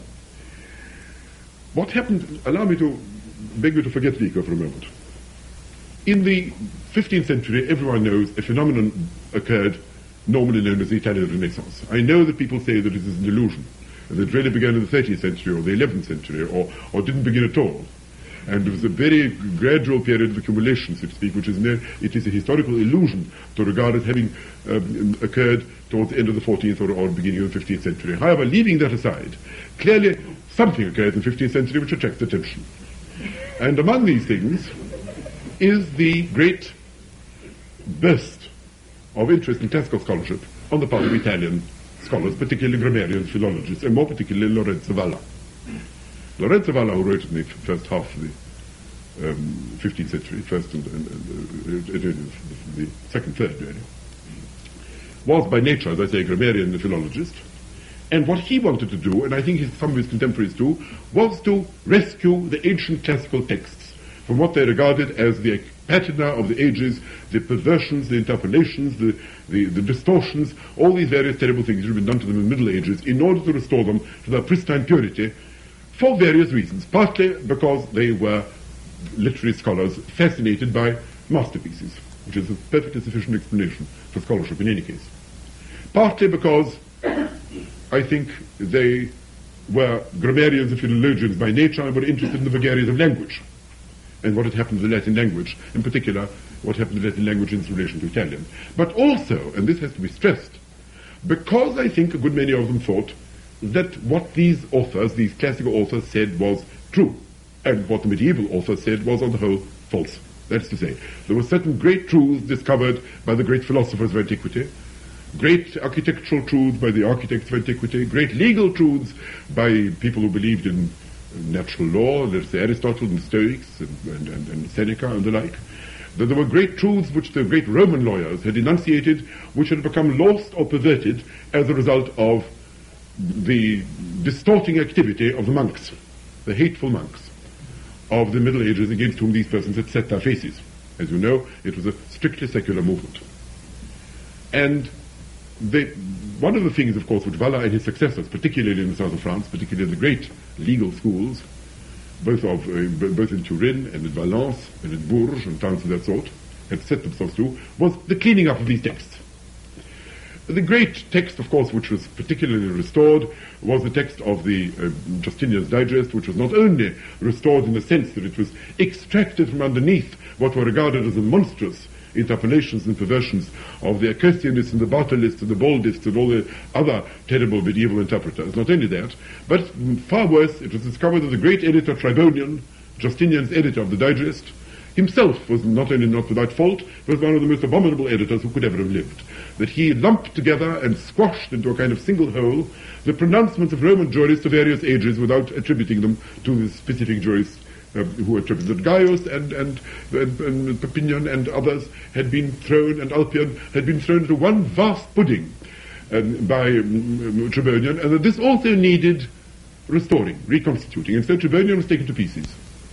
what happened, allow me to beg you to forget Vico for a moment. In the fifteenth century, everyone knows a phenomenon occurred normally known as the Italian Renaissance. I know that people say that it is an illusion, that it really began in the thirteenth century or the eleventh century, or, or didn't begin at all. And it was a very gradual period of accumulation, so to speak, which is near, it is a historical illusion to regard as having um, occurred towards the end of the fourteenth or, or beginning of the fifteenth century. However, leaving that aside, clearly something occurred in the fifteenth century which attracts attention. And among these things is the great burst of interest in classical scholarship on the part of Italian scholars, particularly grammarians, philologists, and more particularly Lorenzo Valla. Lorenzo Valla, who wrote in the first half of the um, fifteenth century, first and, and, and uh, uh, the second, third, really, was by nature, as I say, a grammarian and philologist. And what he wanted to do, and I think his, some of his contemporaries too, was to rescue the ancient classical texts from what they regarded as the patina of the ages, the perversions, the interpolations, the, the, the distortions, all these various terrible things that had been done to them in the Middle Ages, in order to restore them to their pristine purity, for various reasons. Partly because they were literary scholars fascinated by masterpieces, which is a perfectly sufficient explanation for scholarship in any case. Partly because I think they were grammarians and philologians by nature and were interested in the vagaries of language and what had happened to the Latin language, in particular what happened to the Latin language in its relation to Italian. But also, and this has to be stressed, because I think a good many of them thought that what these authors, these classical authors, said was true, and what the medieval authors said was on the whole false. That is to say, there were certain great truths discovered by the great philosophers of antiquity, great architectural truths by the architects of antiquity, great legal truths by people who believed in natural law, let's say Aristotle and the Stoics and, and, and, and Seneca and the like. That there were great truths which the great Roman lawyers had enunciated, which had become lost or perverted as a result of the distorting activity of the monks, the hateful monks of the Middle Ages against whom these persons had set their faces. As you know, it was a strictly secular movement. And they, one of the things, of course, which Valla and his successors, particularly in the south of France, particularly in the great legal schools, both of uh, b- both in Turin and in Valence and in Bourges and towns of that sort, had set themselves to, was the cleaning up of these texts. The great text, of course, which was particularly restored, was the text of the uh, Justinian's Digest, which was not only restored in the sense that it was extracted from underneath what were regarded as the monstrous interpolations and perversions of the Acustianists and the Bartolists and the Baldists and all the other terrible medieval interpreters. Not only that, but far worse, it was discovered that the great editor Tribonian, Justinian's editor of the Digest, himself was not only not without fault, but was one of the most abominable editors who could ever have lived. That he lumped together and squashed into a kind of single whole the pronouncements of Roman jurists of various ages without attributing them to the specific jurists uh, who attributed. Gaius and, and, and, and Papinian and others had been thrown, and Alpian had been thrown into one vast pudding um, by um, Tribonian, and that this also needed restoring, reconstituting. And so Tribonian was taken to pieces.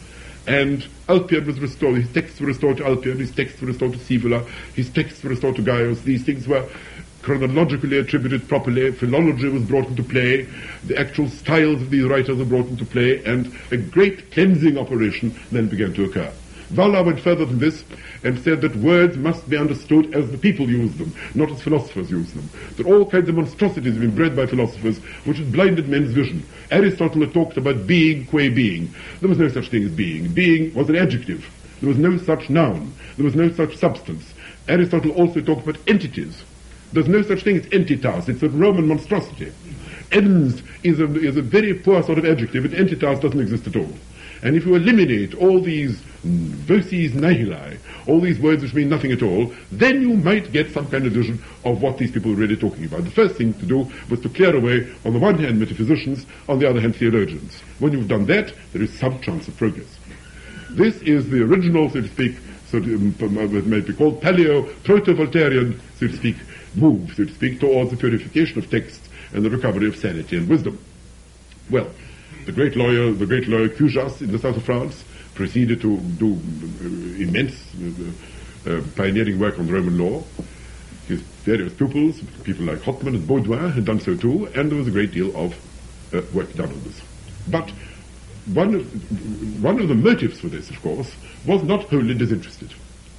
And Alpian was restored, his texts were restored to Alpian, his texts were restored to Scaevola, his texts were restored to Gaius. These things were chronologically attributed properly, philology was brought into play, the actual styles of these writers were brought into play, and a great cleansing operation then began to occur. Valla went further than this and said that words must be understood as the people use them, not as philosophers use them. That all kinds of monstrosities have been bred by philosophers which had blinded men's vision. Aristotle had talked about being qua being. There was no such thing as being. Being was an adjective. There was no such noun. There was no such substance. Aristotle also talked about entities. There's no such thing as entitas. It's a Roman monstrosity. Ens is a, is a very poor sort of adjective, and entitas doesn't exist at all. And if you eliminate all these voces nihili, all these words which mean nothing at all, then you might get some kind of vision of what these people were really talking about. The first thing to do was to clear away, on the one hand, metaphysicians, on the other hand, theologians. When you've done that, there is some chance of progress. This is the original, so to speak, so to, um, it may be called paleo, proto-Voltairean, so to speak, move, so to speak, towards the purification of text and the recovery of sanity and wisdom. Well, the great lawyer, the great lawyer Cujas in the south of France, proceeded to do uh, immense uh, uh, pioneering work on the Roman law. His various pupils, people like Hotman and Baudouin, had done so too, and there was a great deal of uh, work done on this. But one of, one of the motives for this, of course, was not wholly disinterested.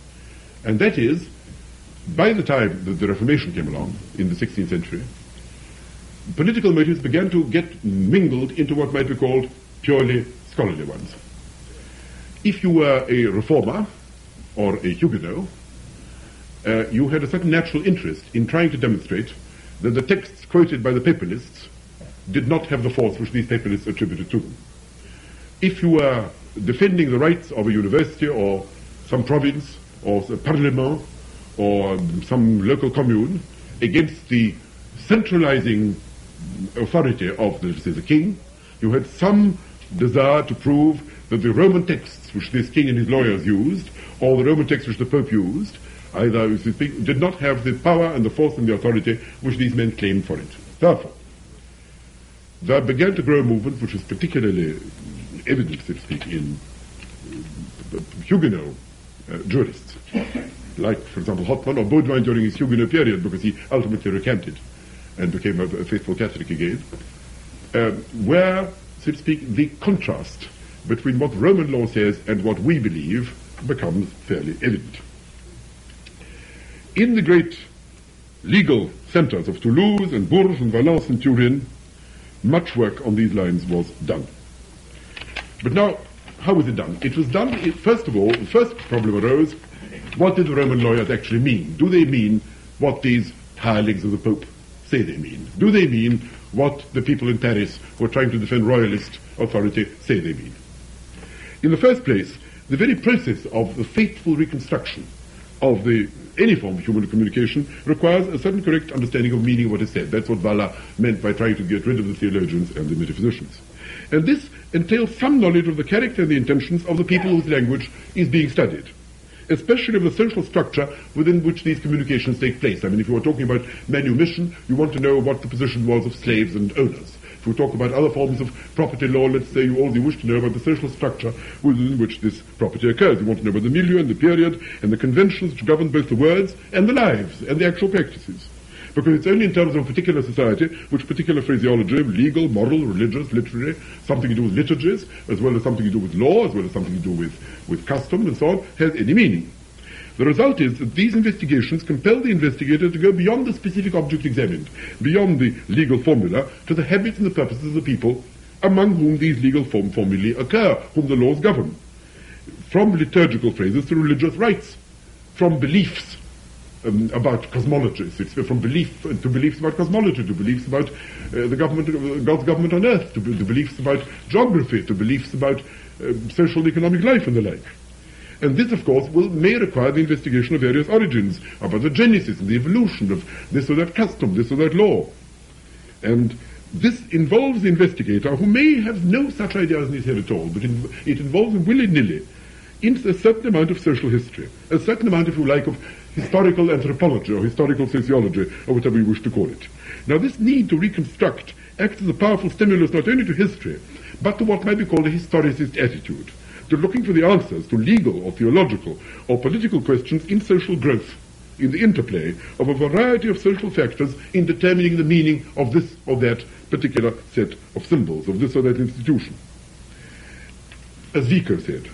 And that is, by the time that the Reformation came along in the sixteenth century, political motives began to get mingled into what might be called purely scholarly ones. If you were a reformer or a Huguenot, uh, you had a certain natural interest in trying to demonstrate that the texts quoted by the papalists did not have the force which these papalists attributed to them. If you were defending the rights of a university or some province or a parlement or some local commune, against the centralizing authority of the, say, the king. You had some desire to prove that the Roman texts which this king and his lawyers used, or the Roman texts which the Pope used, either if you speak, did not have the power and the force and the authority which these men claimed for it. Therefore, there began to grow a movement which was particularly evident, so to speak, in Huguenot uh, jurists, like, for example, Hotman or Baudouin during his Huguenot period, because he ultimately recanted and became a, a faithful Catholic again, uh, where, so to speak, the contrast between what Roman law says and what we believe becomes fairly evident. In the great legal centers of Toulouse and Bourges and Valence and Turin, much work on these lines was done. But now, how was it done? It was done, first of all, the first problem arose, what did the Roman lawyers actually mean? Do they mean what these hirelings of the Pope say they mean? Do they mean what the people in Paris who are trying to defend royalist authority say they mean? In the first place, the very process of the faithful reconstruction of the any form of human communication requires a certain correct understanding of meaning of what is said. That's what Valla meant by trying to get rid of the theologians and the metaphysicians. And this entails some knowledge of the character and the intentions of the people whose language is being studied, especially of the social structure within which these communications take place. I mean, if you were talking about manumission, you want to know what the position was of slaves and owners. If we talk about other forms of property law, let's say you all you wish to know about the social structure within which this property occurs. You want to know about the milieu and the period and the conventions which govern both the words and the lives and the actual practices. Because it's only in terms of a particular society which particular phraseology, legal, moral, religious, literary, something to do with liturgies, as well as something to do with law, as well as something to do with, with custom and so on, has any meaning. The result is that these investigations compel the investigator to go beyond the specific object examined, beyond the legal formula, to the habits and the purposes of the people among whom these legal form formulae occur, whom the laws govern. From liturgical phrases to religious rites, from beliefs um, about cosmology, from belief to beliefs about cosmology, to beliefs about uh, the government, uh, God's government on earth, to, to beliefs about geography, to beliefs about uh, social and economic life and the like. And this, of course, will, may require the investigation of various origins, about the genesis and the evolution of this or that custom, this or that law. And this involves the investigator, who may have no such ideas in his head at all, but in, it involves him willy-nilly in a certain amount of social history, a certain amount, if you like, of historical anthropology or historical sociology, or whatever you wish to call it. Now, this need to reconstruct acts as a powerful stimulus not only to history, but to what might be called a historicist attitude, to looking for the answers to legal or theological or political questions in social growth, in the interplay of a variety of social factors in determining the meaning of this or that particular set of symbols, of this or that institution. As Vico said,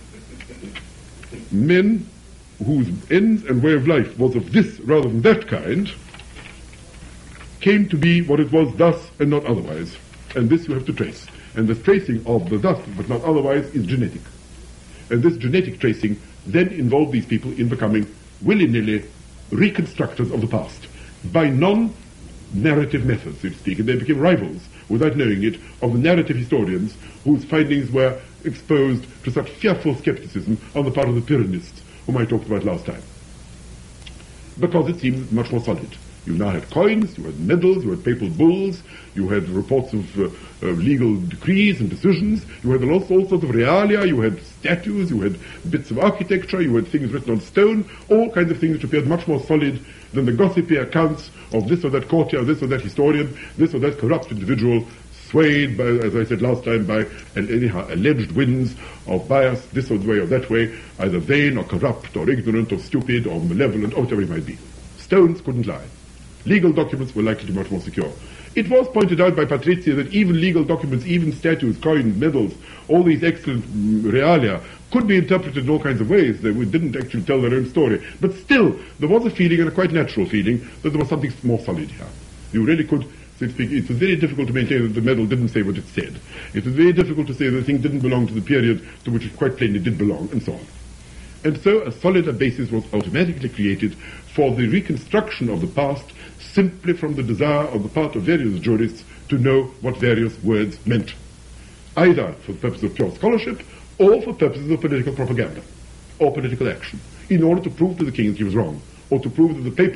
men whose ends and way of life was of this rather than that kind came to be what it was thus and not otherwise. And this you have to trace. And the tracing of the thus but not otherwise is genetic. And this genetic tracing then involved these people in becoming willy-nilly reconstructors of the past by non-narrative methods, so to speak. And they became rivals, without knowing it, of the narrative historians whose findings were exposed to such fearful skepticism on the part of the Pyrrhonists, whom I talked about last time. Because it seems much more solid. You now had coins, you had medals, you had papal bulls, you had reports of uh, uh, legal decrees and decisions, you had all, all sorts of realia, you had statues, you had bits of architecture, you had things written on stone, all kinds of things which appeared much more solid than the gossipy accounts of this or that courtier, this or that historian, this or that corrupt individual, swayed by, as I said last time, by anyhow alleged winds of bias, this or way or that way, either vain or corrupt or ignorant or stupid or malevolent or whatever it might be. Stones couldn't lie. Legal documents were likely to be much more secure. It was pointed out by Patrizia that even legal documents, even statues, coins, medals, all these excellent realia could be interpreted in all kinds of ways. They didn't actually tell their own story. But still, there was a feeling, and a quite natural feeling, that there was something more solid here. You really could, so to speak, it was very difficult to maintain that the medal didn't say what it said. It was very difficult to say that the thing didn't belong to the period to which it quite plainly did belong, and so on. And so a solider basis was automatically created for the reconstruction of the past, simply from the desire on the part of various jurists to know what various words meant, either for the purpose of pure scholarship or for purposes of political propaganda or political action, in order to prove to the king that he was wrong, or to prove that the papal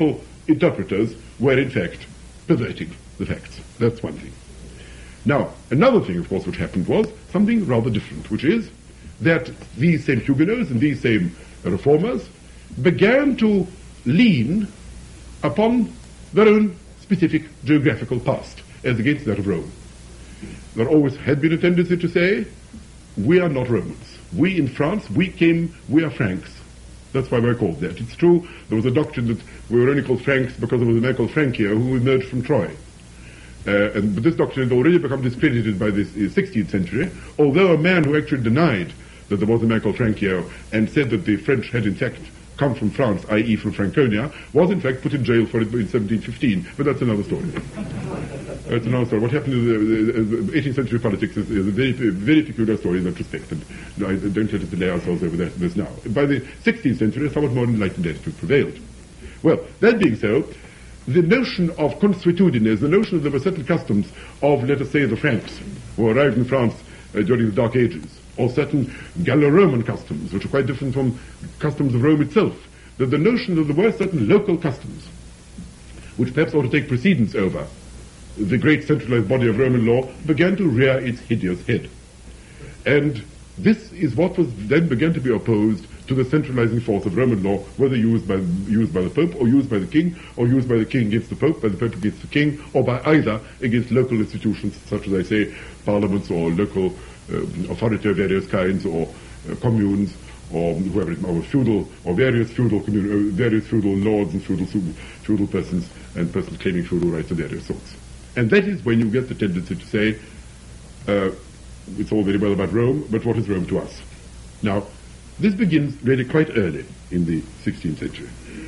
interpreters were in fact perverting the facts. That's one thing. Now, another thing, of course, which happened was something rather different, which is that these same Huguenots and these same reformers began to lean upon their own specific geographical past as against that of Rome. There always had been a tendency to say, we are not Romans. We in France, we came, we are Franks. That's why we're called that. It's true, there was a doctrine that we were only called Franks because there was a man called Francia who emerged from Troy. Uh, and but this doctrine had already become discredited by the sixteenth century, although a man who actually denied that there was a man called Francia and said that the French had in fact come from France, that is from Franconia, was in fact put in jail for it in seventeen fifteen, but that's another story. That's another story. What happened in the, the eighteenth century politics is, is a very, very peculiar story in that respect, and I don't let us delay ourselves over that, this now. By the sixteenth century, a somewhat more enlightened attitude prevailed. Well, that being so, the notion of consuetudines, the notion that there were certain customs of, let us say, the Franks, who arrived in France uh, during the Dark Ages, or certain Gallo-Roman customs, which are quite different from customs of Rome itself, that the notion that there were certain local customs, which perhaps ought to take precedence over the great centralized body of Roman law, began to rear its hideous head. And this is what was then began to be opposed to the centralizing force of Roman law, whether used by, used by the Pope, or used by the King, or used by the King against the Pope, by the Pope against the King, or by either against local institutions, such as I say, parliaments or local uh, authority of various kinds, or uh, communes, or whoever it, or feudal, or various feudal commun- uh, various feudal lords and feudal feudal persons, and persons claiming feudal rights of various sorts. And that is when you get the tendency to say, uh, it's all very well about Rome, but what is Rome to us? Now, this begins really quite early in the sixteenth century.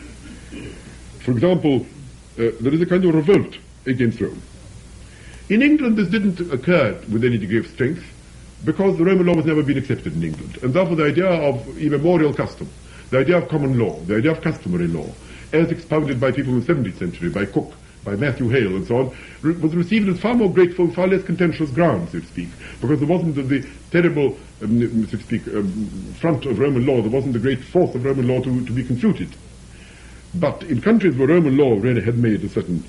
For example, uh, there is a kind of revolt against Rome. In England, this didn't occur with any degree of strength because the Roman law has never been accepted in England. And therefore the idea of immemorial custom, the idea of common law, the idea of customary law, as expounded by people in the seventeenth century, by Coke, by Matthew Hale and so on, re- was received as far more grateful, far less contentious ground, so to speak, because there wasn't the, the terrible, um, so to speak, um, front of Roman law, there wasn't the great force of Roman law to, to be confuted. But in countries where Roman law really had made a certain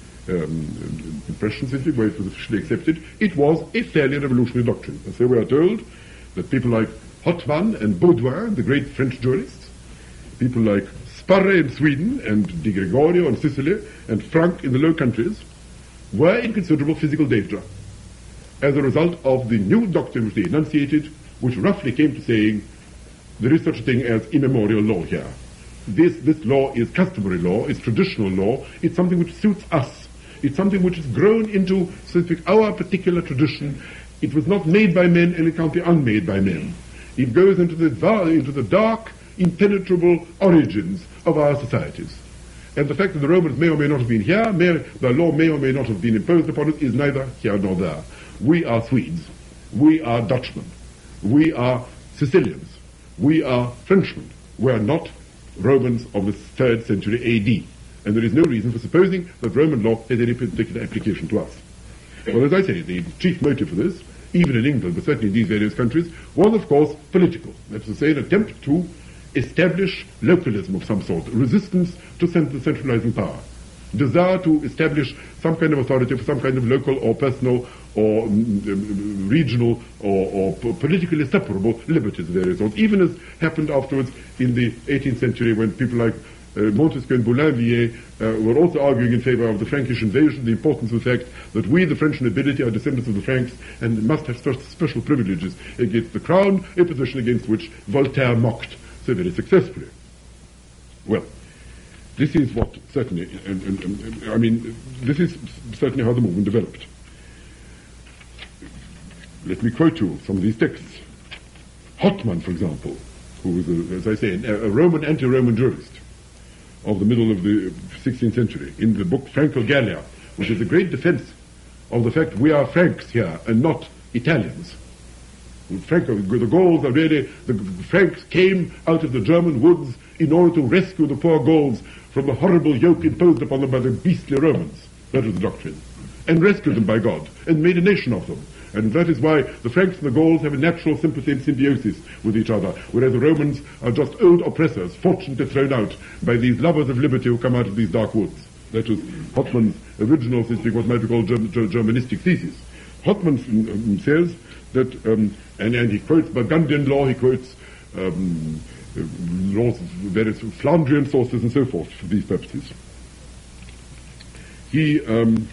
um, impression, so to speak, where it was officially accepted, it was a fairly revolutionary doctrine. And so we are told that people like Hotman and Baudouin, the great French jurists, people like Sparre in Sweden, and Di Gregorio in Sicily, and Frank in the Low Countries, were in considerable physical danger as a result of the new doctrine which they enunciated, which roughly came to saying, there is such a thing as immemorial law here. This, this law is customary law, it's traditional law, it's something which suits us. It's something which has grown into, so to speak, our particular tradition. It was not made by men, and it can't be unmade by men. It goes into the, into the dark, impenetrable origins of our societies. And the fact that the Romans may or may not have been here, may, the law may or may not have been imposed upon us, is neither here nor there. We are Swedes. We are Dutchmen. We are Sicilians. We are Frenchmen. We are not Romans of the third century A D. And there is no reason for supposing that Roman law has any particular application to us. Well, as I say, the chief motive for this, even in England, but certainly in these various countries, was, of course, political. That's to say, an attempt to establish localism of some sort, resistance to cent- centralizing power, desire to establish some kind of authority for some kind of local or personal or um, regional or, or p- politically separable liberties of various sorts, even as happened afterwards in the eighteenth century when people like uh, Montesquieu and Boulainvilliers uh, were also arguing in favor of the Frankish invasion, the importance of the fact that we, the French nobility, are descendants of the Franks and must have such special privileges against the crown, a position against which Voltaire mocked so very successfully. Well, this is what certainly, and, and, and, I mean, this is certainly how the movement developed. Let me quote you some of these texts. Hotman, for example, who was, a, as I say, a, a Roman anti-Roman jurist of the middle of the sixteenth century, in the book Franco Gallia, which is a great defense of the fact we are Franks here and not Italians. Franco, the Gauls are really, the Franks came out of the German woods in order to rescue the poor Gauls from the horrible yoke imposed upon them by the beastly Romans. That was the doctrine. And rescued them by God, and made a nation of them. And that is why the Franks and the Gauls have a natural sympathy and symbiosis with each other, whereas the Romans are just old oppressors, fortunately thrown out by these lovers of liberty who come out of these dark woods. That was Hotman's original, so to speak, what might be called German, Germanistic thesis. Hotman um, says that, um, and, and he quotes Burgundian law, he quotes um, laws of various Flandrian sources and so forth for these purposes. He, um,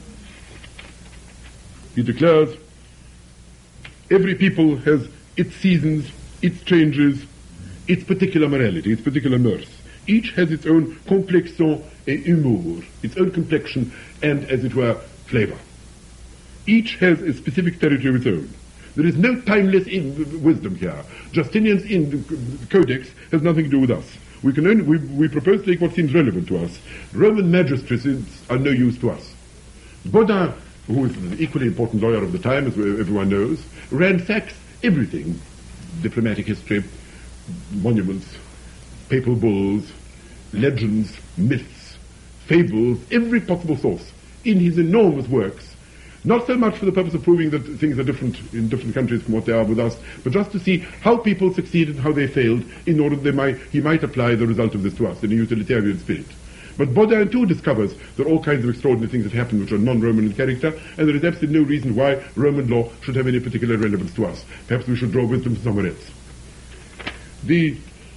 he declares every people has its seasons, its changes, its particular morality, its particular mirth. Each has its own complexion et humour, its own complexion and, as it were, flavor. Each has a specific territory of its own. There is no timeless in wisdom here. Justinian's in codex has nothing to do with us. We can only, we, we propose to take what seems relevant to us. Roman magistrates are no use to us. Baudin, who is an equally important lawyer of the time, as everyone knows, ransacks everything. Diplomatic history, monuments, papal bulls, legends, myths, fables, every possible source in his enormous works. Not so much for the purpose of proving that things are different in different countries from what they are with us, but just to see how people succeeded, how they failed, in order that they might, he might apply the result of this to us in a utilitarian spirit. But Baudin too discovers there are all kinds of extraordinary things that happen which are non-Roman in character, and there is absolutely no reason why Roman law should have any particular relevance to us. Perhaps we should draw wisdom from somewhere else. The,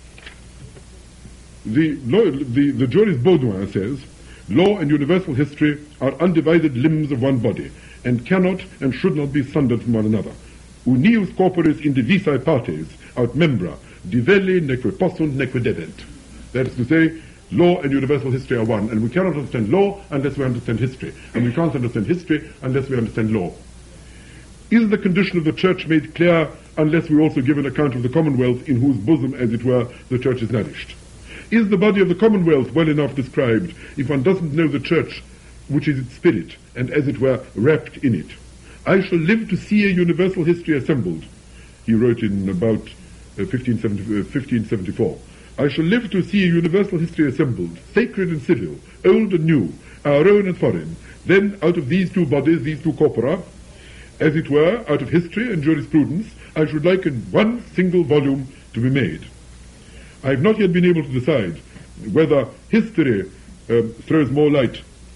the, the, the Joris Baudouin says, law and universal history are undivided limbs of one body, and cannot and should not be sundered from one another. Unius corporis indivisae partes, aut membra, divelle neque possunt neque debent. That is to say, law and universal history are one, and we cannot understand law unless we understand history, and we can't understand history unless we understand law. Is the condition of the Church made clear unless we also give an account of the Commonwealth in whose bosom, as it were, the Church is nourished? Is the body of the Commonwealth well enough described if one doesn't know the Church, which is its spirit, and as it were, wrapped in it? I shall live to see a universal history assembled, he wrote in about uh, fifteen seventy-four. I shall live to see a universal history assembled, sacred and civil, old and new, our own and foreign. Then, out of these two bodies, these two corpora, as it were, out of history and jurisprudence, I should like in one single volume to be made. I have not yet been able to decide whether history uh, throws more light,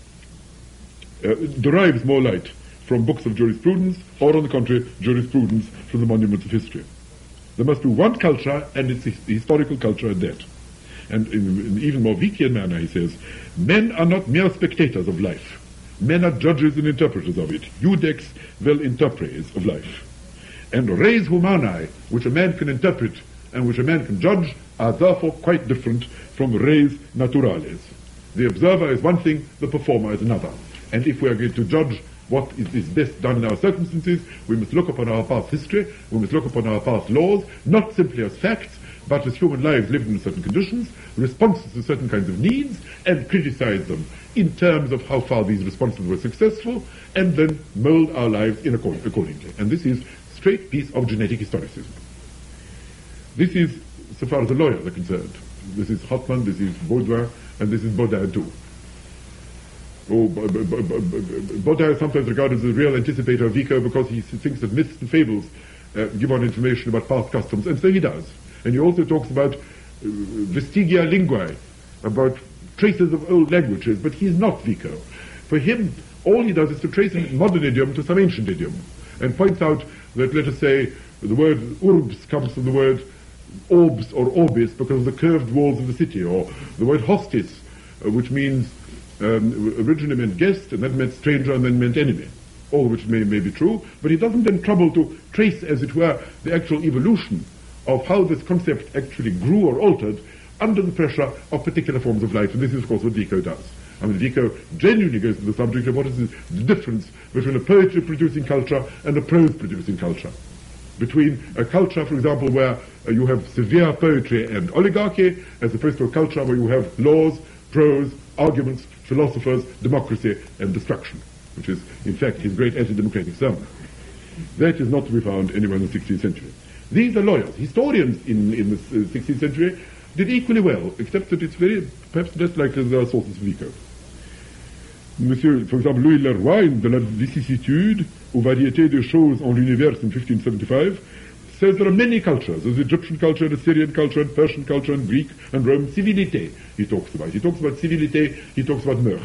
uh, derives more light from books of jurisprudence, or on the contrary, jurisprudence from the monuments of history. There must be one culture, and it's a historical culture at that. And in an even more Vickian manner, he says, men are not mere spectators of life. Men are judges and interpreters of it. Judex vel interpres of life. And res humanae, which a man can interpret and which a man can judge, are therefore quite different from res naturales. The observer is one thing, the performer is another. And if we are going to judge what is, is best done in our circumstances, we must look upon our past history, we must look upon our past laws, not simply as facts, but as human lives lived in certain conditions, responses to certain kinds of needs, and criticize them in terms of how far these responses were successful, and then mold our lives in accord- accordingly. And this is a straight piece of genetic historicism. This is, so far as the lawyers are concerned, this is Hotman, this is Baudouin, and this is Baudin too. Oh, Baudin is sometimes regarded as a real anticipator of Vico because he thinks that myths and fables uh, give out information about past customs, and so he does. And he also talks about uh, vestigia linguae, about traces of old languages, but he's not Vico. For him, all he does is to trace a modern idiom to some ancient idiom, and points out that, let us say, the word urbs comes from the word orbs or orbis because of the curved walls of the city, or the word hostis, uh, which means um, originally meant guest, and then meant stranger, and then meant enemy. All of which may, may be true, but he doesn't then trouble to trace, as it were, the actual evolution of how this concept actually grew or altered under the pressure of particular forms of life. And this is, of course, what Vico does. I mean, Vico genuinely goes to the subject of what is the difference between a poetry-producing culture and a prose-producing culture. Between a culture, for example, where uh, you have severe poetry and oligarchy, as opposed to a culture where you have laws, prose, arguments, philosophers, democracy, and destruction, which is, in fact, his great anti-democratic sermon. That is not to be found anywhere in the sixteenth century. These are lawyers. Historians in, in the sixteenth century did equally well, except that it's very, perhaps less likely there are sources of Vico. Monsieur, for example, Louis Leroy, in De la vicissitude ou variété des choses en l'univers in fifteen seventy-five, says there are many cultures. There's Egyptian culture, Assyrian culture, and Persian culture, and Greek, and Roman civilité he talks about. He talks about civilité, he talks about mirth.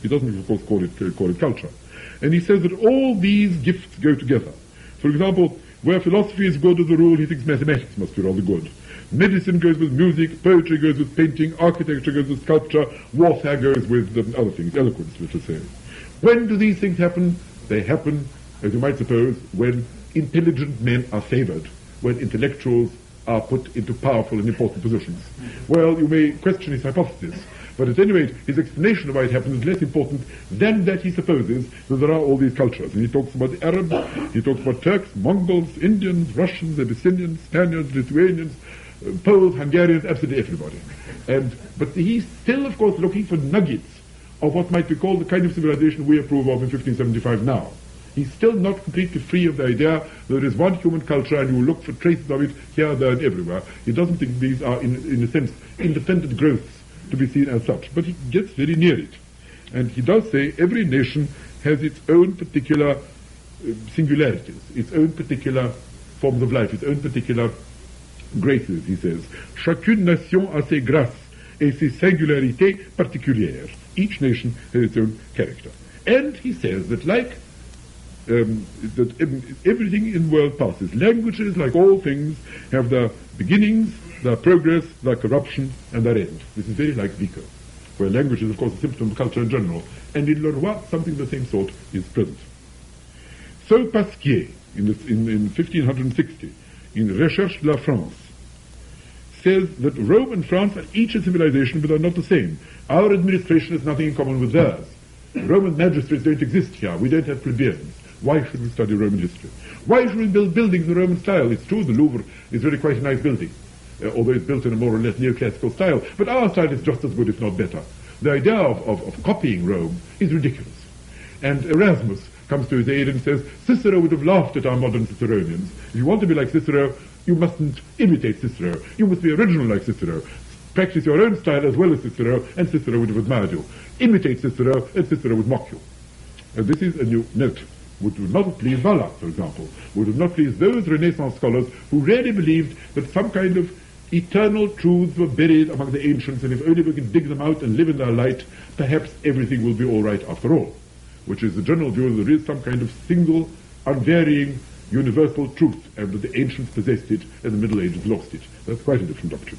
He doesn't, of course, call it, uh, call it culture. And he says that all these gifts go together. For example, where philosophy is good as a rule, he thinks mathematics must be rather good. Medicine goes with music, poetry goes with painting, architecture goes with sculpture, warfare goes with um, other things, eloquence, let us say. When do these things happen? They happen, as you might suppose, when intelligent men are favored, when intellectuals are put into powerful and important positions. Well, you may question his hypothesis, but at any rate, his explanation of why it happens is less important than that he supposes that there are all these cultures. And he talks about the Arabs, he talks about Turks, Mongols, Indians, Russians, Abyssinians, Spaniards, Lithuanians, uh, Poles, Hungarians, absolutely everybody. And, but he's still, of course, looking for nuggets of what might be called the kind of civilization we approve of in fifteen seventy-five now. He's still not completely free of the idea that there is one human culture and you look for traces of it here, there, and everywhere. He doesn't think these are, in, in a sense, independent growths to be seen as such, but he gets very near it. And he does say every nation has its own particular uh, singularities, its own particular forms of life, its own particular graces, he says. Chacune nation a ses grâces et ses singularités particulières. Each nation has its own character. And he says that like Um, that everything in the world passes. Languages, like all things, have their beginnings, their progress, their corruption, and their end. This is very like Vico, where language is, of course, a symptom of culture in general. And in Leroy, something of the same sort is present. So Pasquier, in, this, in, in fifteen sixty, in Recherche de la France, says that Rome and France are each a civilization, but are not the same. Our administration has nothing in common with theirs. Roman magistrates don't exist here. We don't have plebeians. Why should we study Roman history? Why should we build buildings in the Roman style? It's true the Louvre is really quite a nice building, uh, although it's built in a more or less neoclassical style. But our style is just as good, if not better. The idea of, of, of copying Rome is ridiculous. And Erasmus comes to his aid and says, Cicero would have laughed at our modern Ciceronians. If you want to be like Cicero, you mustn't imitate Cicero. You must be original like Cicero. Practice your own style as well as Cicero, and Cicero would have admired you. Imitate Cicero, and Cicero would mock you. And this is a new note. Would not please Vallat, for example, would not please those Renaissance scholars who really believed that some kind of eternal truths were buried among the ancients, and if only we can dig them out and live in their light, perhaps everything will be all right after all, which is the general view that there is some kind of single, unvarying, universal truth, and that the ancients possessed it and the Middle Ages lost it. That's quite a different doctrine.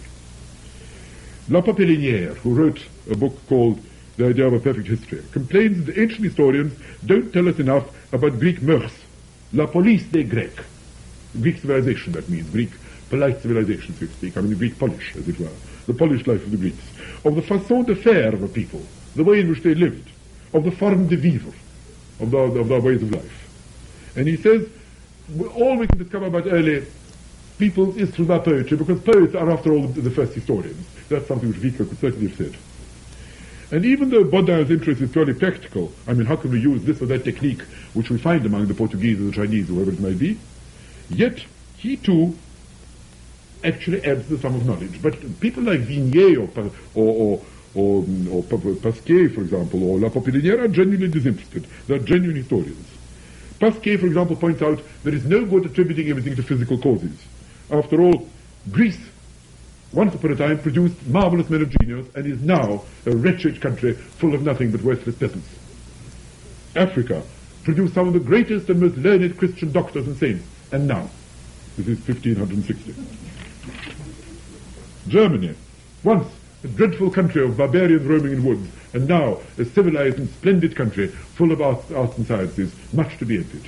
La Papelinière, who wrote a book called The Idea of a Perfect History, complains that the ancient historians don't tell us enough about Greek mœurs, la police des Grecs. Greek civilization, that means, Greek polite civilization, so to speak, I mean the Greek polish, as it were, the polished life of the Greeks, of the façon de faire of a people, the way in which they lived, of the forme de vivre, of their, of their ways of life. And he says, all we can discover about early peoples is through their poetry, because poets are, after all, the first historians. That's something which Vico could certainly have said. And even though Baudin's interest is purely practical, I mean, how can we use this or that technique which we find among the Portuguese or the Chinese, whoever it may be, yet he too actually adds the sum of knowledge. But people like Vignier or or or, or, or Pasquier, for example, or La Papelinière are genuinely disinterested. They are genuine historians. Pasquier, for example, points out there is no good attributing everything to physical causes. After all, Greece, once upon a time, produced marvelous men of genius and is now a wretched country full of nothing but worthless peasants. Africa produced some of the greatest and most learned Christian doctors and saints, and now, this is fifteen sixty. Germany, once a dreadful country of barbarians roaming in woods, and now a civilized and splendid country full of arts, arts and sciences, much to be envied.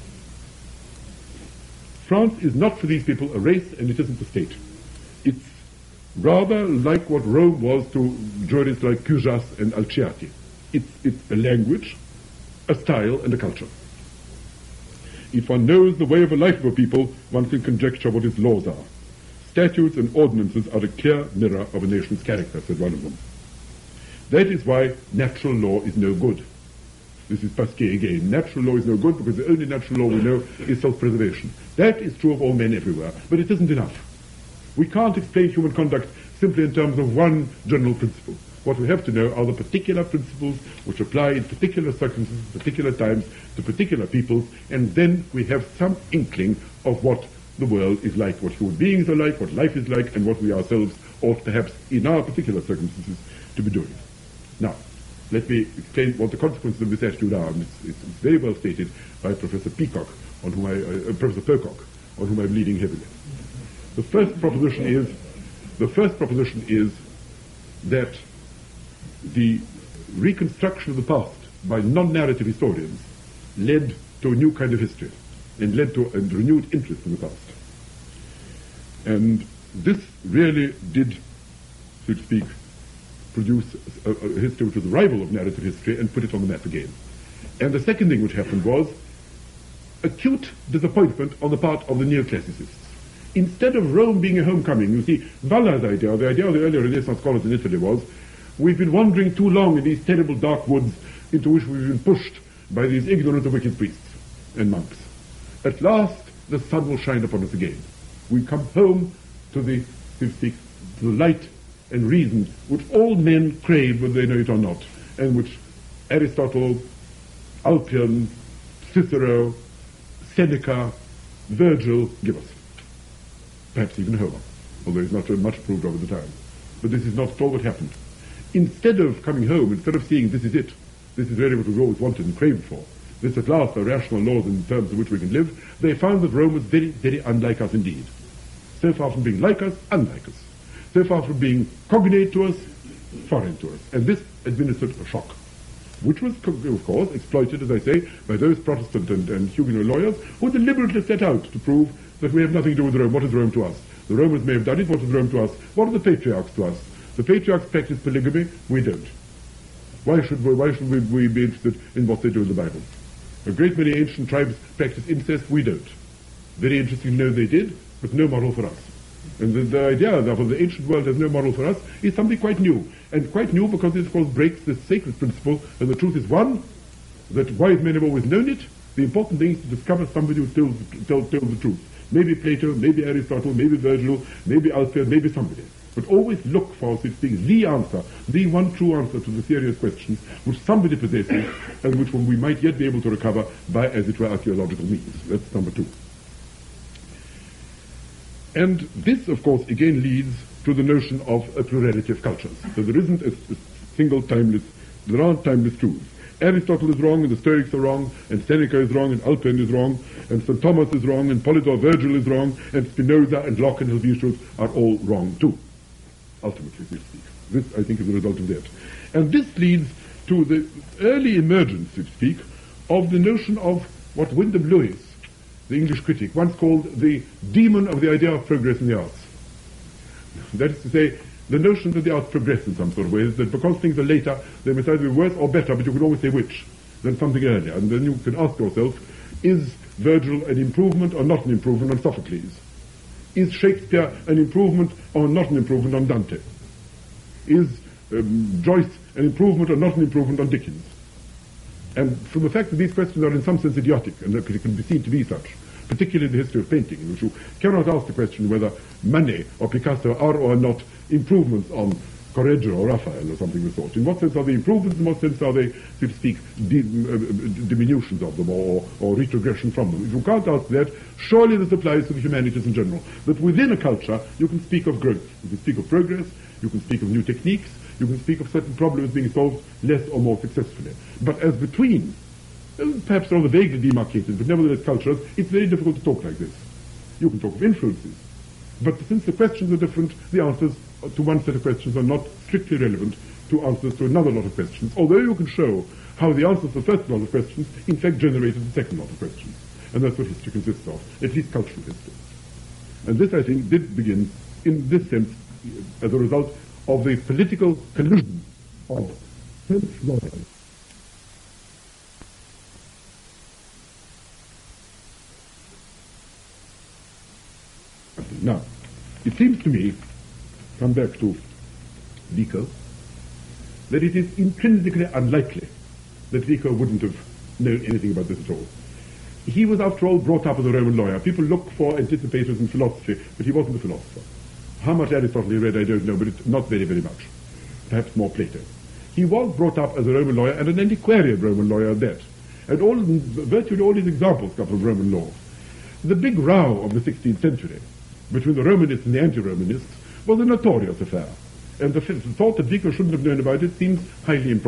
France is not for these people a race, and it isn't a state. It's rather like what Rome was to jurists like Cujas and Alciati. It's, it's a language, a style, and a culture. If one knows the way of a life of a people, one can conjecture what its laws are. Statutes and ordinances are a clear mirror of a nation's character, said one of them. That is why natural law is no good. This is Pasquier again. Natural law is no good because the only natural law we know is self-preservation. That is true of all men everywhere, but it isn't enough. We can't explain human conduct simply in terms of one general principle. What we have to know are the particular principles which apply in particular circumstances, particular times, to particular peoples, and then we have some inkling of what the world is like, what human beings are like, what life is like, and what we ourselves ought perhaps in our particular circumstances to be doing. Now, Let me explain what the consequences of this attitude are. And it's, it's very well stated by Professor Peacock, on whom I, uh, Professor Pocock, on whom I'm leaning heavily. The first proposition is, the first proposition is that the reconstruction of the past by non-narrative historians led to a new kind of history and led to a renewed interest in the past. And this really did, so to speak, produce a, a history which was a rival of narrative history and put it on the map again. And the second thing which happened was acute disappointment on the part of the neoclassicists. Instead of Rome being a homecoming, you see, Valla's idea, the idea of the earlier Renaissance scholars in Italy was, we've been wandering too long in these terrible dark woods into which we've been pushed by these ignorant and wicked priests and monks. At last, the sun will shine upon us again. We come home to the, so to speak, to the light and reason which all men crave whether they know it or not, and which Aristotle, Alpion, Cicero, Seneca, Virgil give us. Perhaps even Homer, although he's not much approved of at the time. But this is not at all what happened. Instead of coming home, instead of seeing this is it, this is really what we've always wanted and craved for, this at last are rational laws in terms of which we can live, they found that Rome was very, very unlike us indeed. So far from being like us, unlike us. So far from being cognate to us, foreign to us. And this administered a shock, which was, of course, exploited, as I say, by those Protestant and, and Huguenot lawyers who deliberately set out to prove that we have nothing to do with Rome. What is Rome to us? The Romans may have done it. What is Rome to us? What are the patriarchs to us? The patriarchs practice polygamy. We don't. Why should we, why should we, we be interested in what they do in the Bible? A great many ancient tribes practice incest. We don't. Very interesting to know they did, but no model for us. And the, the idea that the ancient world has no model for us is something quite new. And quite new because it, of course, breaks this sacred principle. And the truth is, one, that wise men have always known it. The important thing is to discover somebody who tells, tells, tells the truth. Maybe Plato, maybe Aristotle, maybe Virgil, maybe Alfred, maybe somebody. But always look for such things, the answer, the one true answer to the serious questions which somebody possesses and which we might yet be able to recover by, as it were, archaeological means. That's number two. And this, of course, again leads to the notion of a plurality of cultures. So there isn't a, a single timeless, there aren't timeless truths. Aristotle is wrong, and the Stoics are wrong, and Seneca is wrong, and Alpion is wrong, and Saint Thomas is wrong, and Polydor Virgil is wrong, and Spinoza and Locke and Helvetius are all wrong too, ultimately, so to speak. This, I think, is the result of that. And this leads to the early emergence, so to speak, of the notion of what Wyndham Lewis, the English critic, once called the demon of the idea of progress in the arts. That is to say, the notion that the arts progress in some sort of way is that because things are later, they must either be worse or better, but you can always say which, than something earlier. And then you can ask yourself, is Virgil an improvement or not an improvement on Sophocles? Is Shakespeare an improvement or not an improvement on Dante? Is um, Joyce an improvement or not an improvement on Dickens? And from the fact that these questions are in some sense idiotic, and that it can be seen to be such, particularly in the history of painting, in which you cannot ask the question whether Manet or Picasso are or are not improvements on Correggio or Raphael or something of the sort. In what sense are they improvements, in what sense are they, so to speak, di- uh, diminutions of them or, or retrogression from them? If you can't ask that, surely this applies to the humanities in general. That within a culture, you can speak of growth, you can speak of progress, you can speak of new techniques, you can speak of certain problems being solved less or more successfully. But as between, perhaps rather vaguely demarcated, but nevertheless cultures, it's very difficult to talk like this. You can talk of influences. But since the questions are different, the answers to one set of questions are not strictly relevant to answers to another lot of questions, although you can show how the answers to the first lot of questions in fact generated the second lot of questions. And that's what history consists of, at least cultural history. And this, I think, did begin, in this sense, as a result of the political collusion of French lawyers. Now, it seems to me, come back to Vico, that it is intrinsically unlikely that Vico wouldn't have known anything about this at all. He was, after all, brought up as a Roman lawyer. People look for anticipators in philosophy, but he wasn't a philosopher. How much Aristotle he read, I don't know, but it's not very, very much. Perhaps more Plato. He was brought up as a Roman lawyer, and an antiquarian Roman lawyer at that. And all, virtually all his examples come from Roman law. The big row of the sixteenth century between the Romanists and the anti-Romanists was a notorious affair. And the thought that Vico shouldn't have known about it seems highly improbable.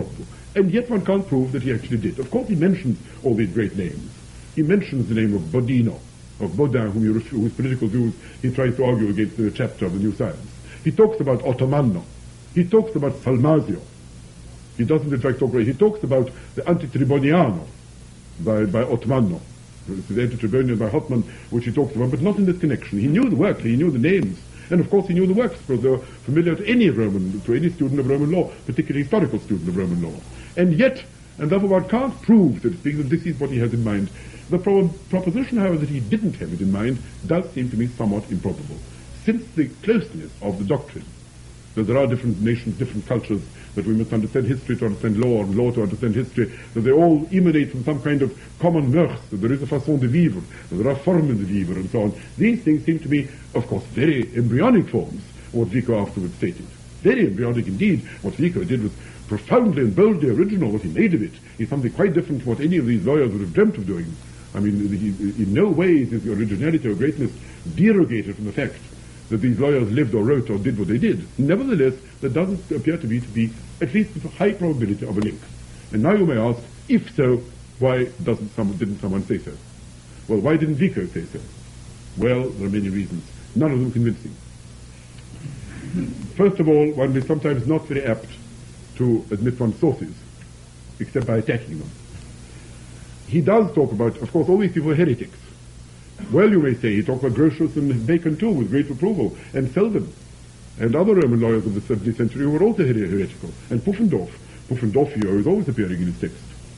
And yet one can't prove that he actually did. Of course he mentions all these great names. He mentions the name of Bodino, of Baudin, whom he refu- whose political views he tries to argue against in a chapter of the New Science. He talks about Ottomano. He talks about Salmasio. He doesn't in fact talk about, he talks about the Antitriboniano by, by Ottomano. The Antitribonian by Hotman, which he talks about, but not in this connection. He knew the work, he knew the names, and of course he knew the works, because they were familiar to any Roman, to any student of Roman law, particularly historical student of Roman law. And yet, and therefore one can't prove, so to speak, that this is what he has in mind. The pro- proposition, however, that he didn't have it in mind does seem to me somewhat improbable, since the closeness of the doctrine, that there are different nations, different cultures, that we must understand history to understand law, and law to understand history, that they all emanate from some kind of common mœurs, that there is a façon de vivre, that there are formes de vivre, and so on. These things seem to be, of course, very embryonic forms, what Vico afterwards stated. Very embryonic indeed. What Vico did was profoundly and boldly original. What he made of it is something quite different from what any of these lawyers would have dreamt of doing. I mean, he, in no way is his originality or greatness derogated from the fact that these lawyers lived or wrote or did what they did. Nevertheless, there doesn't appear to be to be at least a high probability of a link. And now you may ask, if so, why doesn't someone, didn't someone say so? Well, why didn't Vico say so? Well, there are many reasons, none of them convincing. First of all, one is sometimes not very apt to admit one's sources, except by attacking them. He does talk about, of course, all these people are heretics. Well, you may say, he talks about Grotius and Bacon too, with great approval, and Selden, and other Roman lawyers of the seventeenth century who were also her- heretical, and Pufendorf. Pufendorfio is always appearing in his text.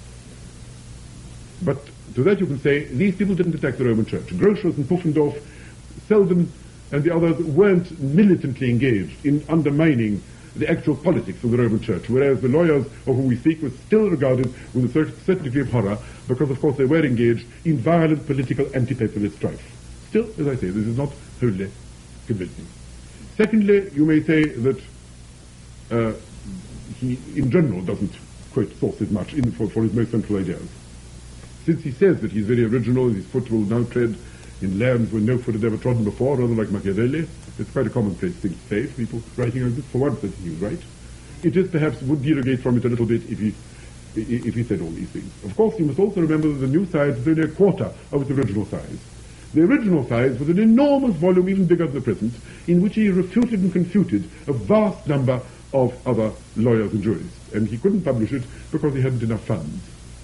But to that you can say, these people didn't attack the Roman Church. Grotius and Pufendorf, Selden, and the others weren't militantly engaged in undermining the actual politics of the Roman Church, whereas the lawyers of whom we speak were still regarded with a certain, certain degree of horror, because of course they were engaged in violent political anti-papalist strife. Still, as I say, this is not wholly convincing. Secondly, you may say that uh, he in general doesn't quote sources much in, for, for his most central ideas. Since he says that he's very original, his foot will now tread in lands where no foot had ever trodden before, rather like Machiavelli. It's quite a commonplace thing to say, people writing on this. For once that he was right. It is perhaps would derogate from it a little bit if he if he said all these things. Of course, you must also remember that the new size is only a quarter of its original size. The original size was an enormous volume, even bigger than the present, in which he refuted and confuted a vast number of other lawyers and jurists. And he couldn't publish it because he hadn't enough funds.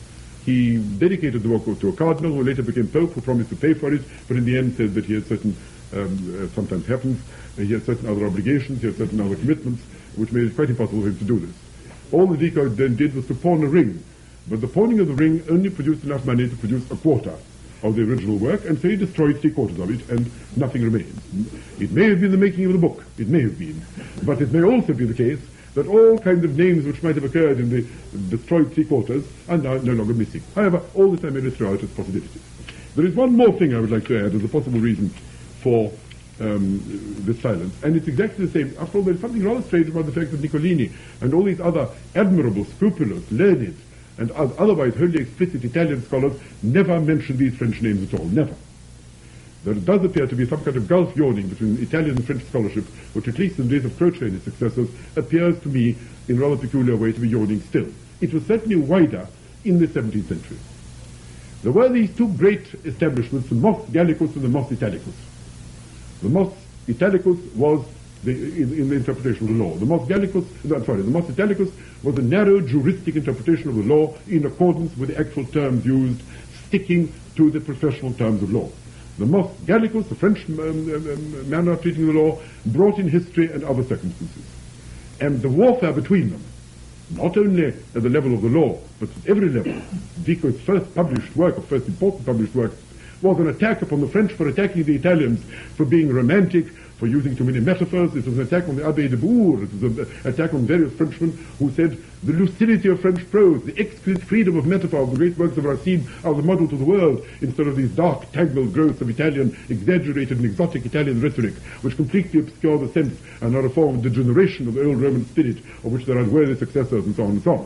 He dedicated the work to a cardinal who later became pope, who promised to pay for it, but in the end said that he had certain, um, uh, sometimes happens, uh, he had certain other obligations, he had certain other commitments, which made it quite impossible for him to do this. All the Vico then did was to pawn a ring, but the pawning of the ring only produced enough money to produce a quarter of the original work, and so he destroyed three quarters of it, and nothing remains. It may have been the making of the book, it may have been, but it may also be the case that all kinds of names which might have occurred in the destroyed three quarters are now no longer missing. However, all this I may throw out as possibilities. There is one more thing I would like to add as a possible reason for um, this silence, and it's exactly the same. After all, there's something rather strange about the fact that Niccolini and all these other admirable, scrupulous, learned, and otherwise wholly explicit Italian scholars never mention these French names at all, never. There does appear to be some kind of gulf yawning between Italian and French scholarship, which at least in the days of Croce and his successors appears to me in a rather peculiar way to be yawning still. It was certainly wider in the seventeenth century. There were these two great establishments, the Mos Gallicus and the Mos Italicus. The Mos Italicus was the, in, in the interpretation of the law. The Mos Gallicus, I'm sorry, the Mos Italicus was a narrow juristic interpretation of the law in accordance with the actual terms used, sticking to the professional terms of law. The Mos Gallicus, the French um, um, manner of treating the law, brought in history and other circumstances. And the warfare between them, not only at the level of the law, but at every level, Vico's first published work, or first important published work, was an attack upon the French for attacking the Italians for being romantic, for using too many metaphors. It was an attack on the Abbé de Bourg. It was an attack on various Frenchmen who said the lucidity of French prose, the exquisite freedom of metaphor of the great works of Racine are the model to the world, instead of these dark, tangled growths of Italian, exaggerated and exotic Italian rhetoric, which completely obscure the sense and are a form of degeneration of the old Roman spirit, of which there are unworthy successors, and so on and so on.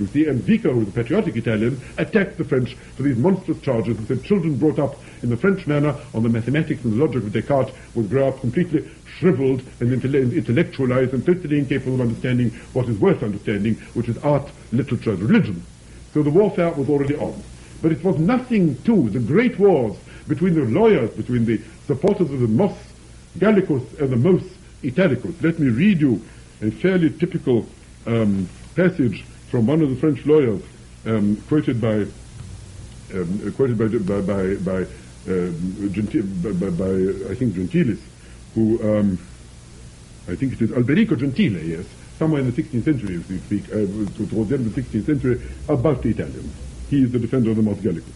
You see, and Vico, who was a patriotic Italian, attacked the French for these monstrous charges and said children brought up in the French manner on the mathematics and the logic of Descartes would grow up completely shriveled and intellectualized and totally incapable of understanding what is worth understanding, which is art, literature, and religion. So the warfare was already on. But it was nothing to the great wars between the lawyers, between the supporters of the Mos Gallicus and the Mos Italicus. Let me read you a fairly typical um, passage from one of the French lawyers, um, quoted by, um, quoted by, by, by, by, uh, Genti- by, by, by, I think, Gentilis, who, um, I think it is Alberico Gentile, yes, somewhere in the sixteenth century, if we speak, uh, towards the end of the sixteenth century, about the Italians. He is the defender of the Mos Gallicus.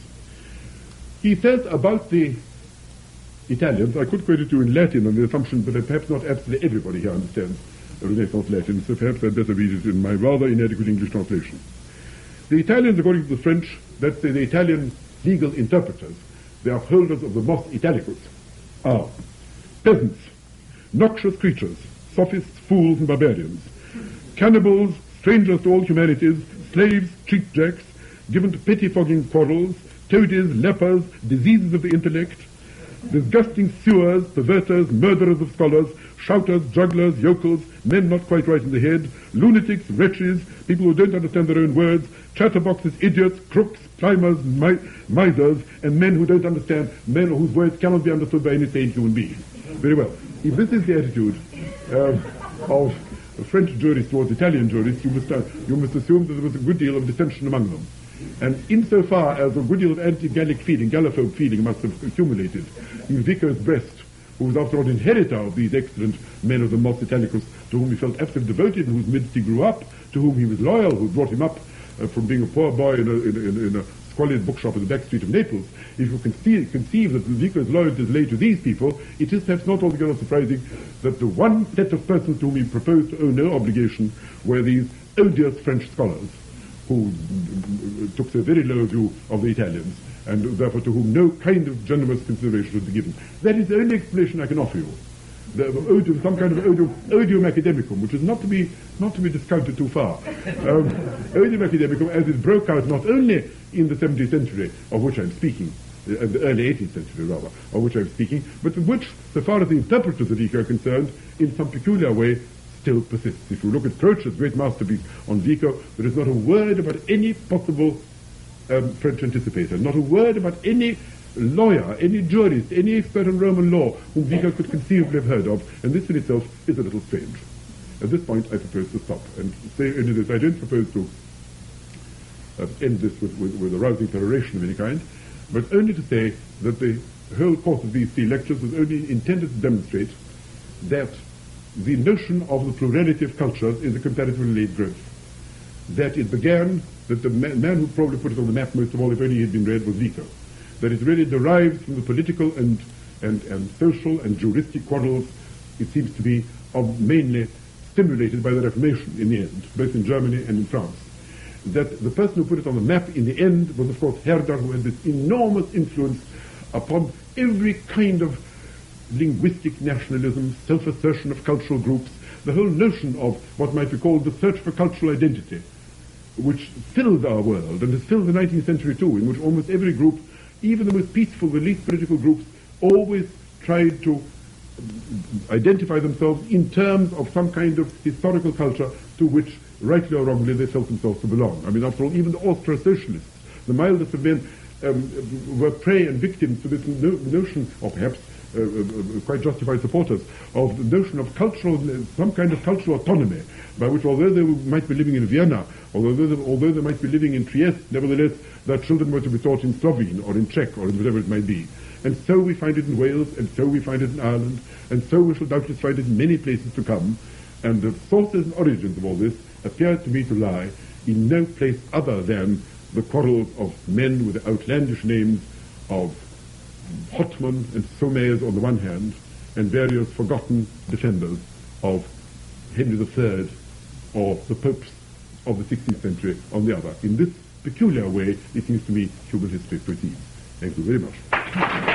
He says about the Italians, I could quote it to you in Latin on the assumption that perhaps not absolutely everybody here understands Renaissance Latin, so perhaps I'd better read it in my rather inadequate English translation. The Italians, according to the French, that's the, the Italian legal interpreters, the upholders of the Mos Italicus, are peasants, noxious creatures, sophists, fools, and barbarians, cannibals, strangers to all humanities, slaves, cheapjacks, given to pettifogging quarrels, toadies, lepers, diseases of the intellect, disgusting sewers, perverters, murderers of scholars, shouters, jugglers, yokels, men not quite right in the head, lunatics, wretches, people who don't understand their own words, chatterboxes, idiots, crooks, climbers, mi- misers, and men who don't understand, men whose words cannot be understood by any sane human being. Very well. If this is the attitude uh, of French jurists towards Italian jurists, you must, uh, you must assume that there was a good deal of dissension among them. And insofar as a good deal of anti-Gallic feeling, Gallophobe feeling must have accumulated in Vico's breast, who was after all inheritor of these excellent men of the Mos Italicus, to whom he felt absolutely devoted, in whose midst he grew up, to whom he was loyal, who brought him up uh, from being a poor boy in a, in, in, in a squalid bookshop in the back street of Naples. If you can see, conceive that Vico's loyalty is laid to these people, it is perhaps not altogether surprising that the one set of persons to whom he proposed to owe no obligation were these odious French scholars, who took a very low view of the Italians, and therefore to whom no kind of generous consideration should be given. That is the only explanation I can offer you. The, the odium, some kind of odium, odium academicum, which is not to be not to be discounted too far. Um, odium academicum, as it broke out not only in the seventeenth century, of which I'm speaking, uh, the early eighteenth century rather, of which I'm speaking, but which, so far as the interpreters of Vico are concerned, in some peculiar way, still persists. If you look at Croce's great masterpiece on Vico, there is not a word about any possible um, French anticipator, not a word about any lawyer, any jurist, any expert on Roman law whom Vico could conceivably have heard of, and this in itself is a little strange. At this point I propose to stop and say only this. I don't propose to uh, end this with, with, with a rousing peroration of any kind, but only to say that the whole course of these three lectures was only intended to demonstrate that the notion of the plurality of cultures is a comparatively late growth. That it began, that the man, man who probably put it on the map most of all, if only he had been read, was Vico. That it really derives from the political and, and, and social and juristic quarrels, it seems to be, of mainly stimulated by the Reformation in the end, both in Germany and in France. That the person who put it on the map in the end was, of course, Herder, who had this enormous influence upon every kind of linguistic nationalism, self-assertion of cultural groups, the whole notion of what might be called the search for cultural identity, which fills our world and has filled the nineteenth century too, in which almost every group, even the most peaceful, the least political groups, always tried to identify themselves in terms of some kind of historical culture to which, rightly or wrongly, they felt themselves to belong. I mean, after all, even the Austro-socialists, the mildest of men, um, were prey and victims to this no- notion, or perhaps Uh, uh, quite justified supporters of the notion of cultural, some kind of cultural autonomy, by which, although they might be living in Vienna, although they, although they might be living in Trieste, nevertheless, their children were to be taught in Slovene or in Czech or in whatever it might be. And so we find it in Wales, and so we find it in Ireland, and so we shall doubtless find it in many places to come. And the sources and origins of all this appear to me to lie in no place other than the quarrels of men with the outlandish names of Hotman and Saumaise on the one hand, and various forgotten defenders of Henry the Third or the popes of the sixteenth century on the other. In this peculiar way, it seems to me human history proceeds. Thank you very much.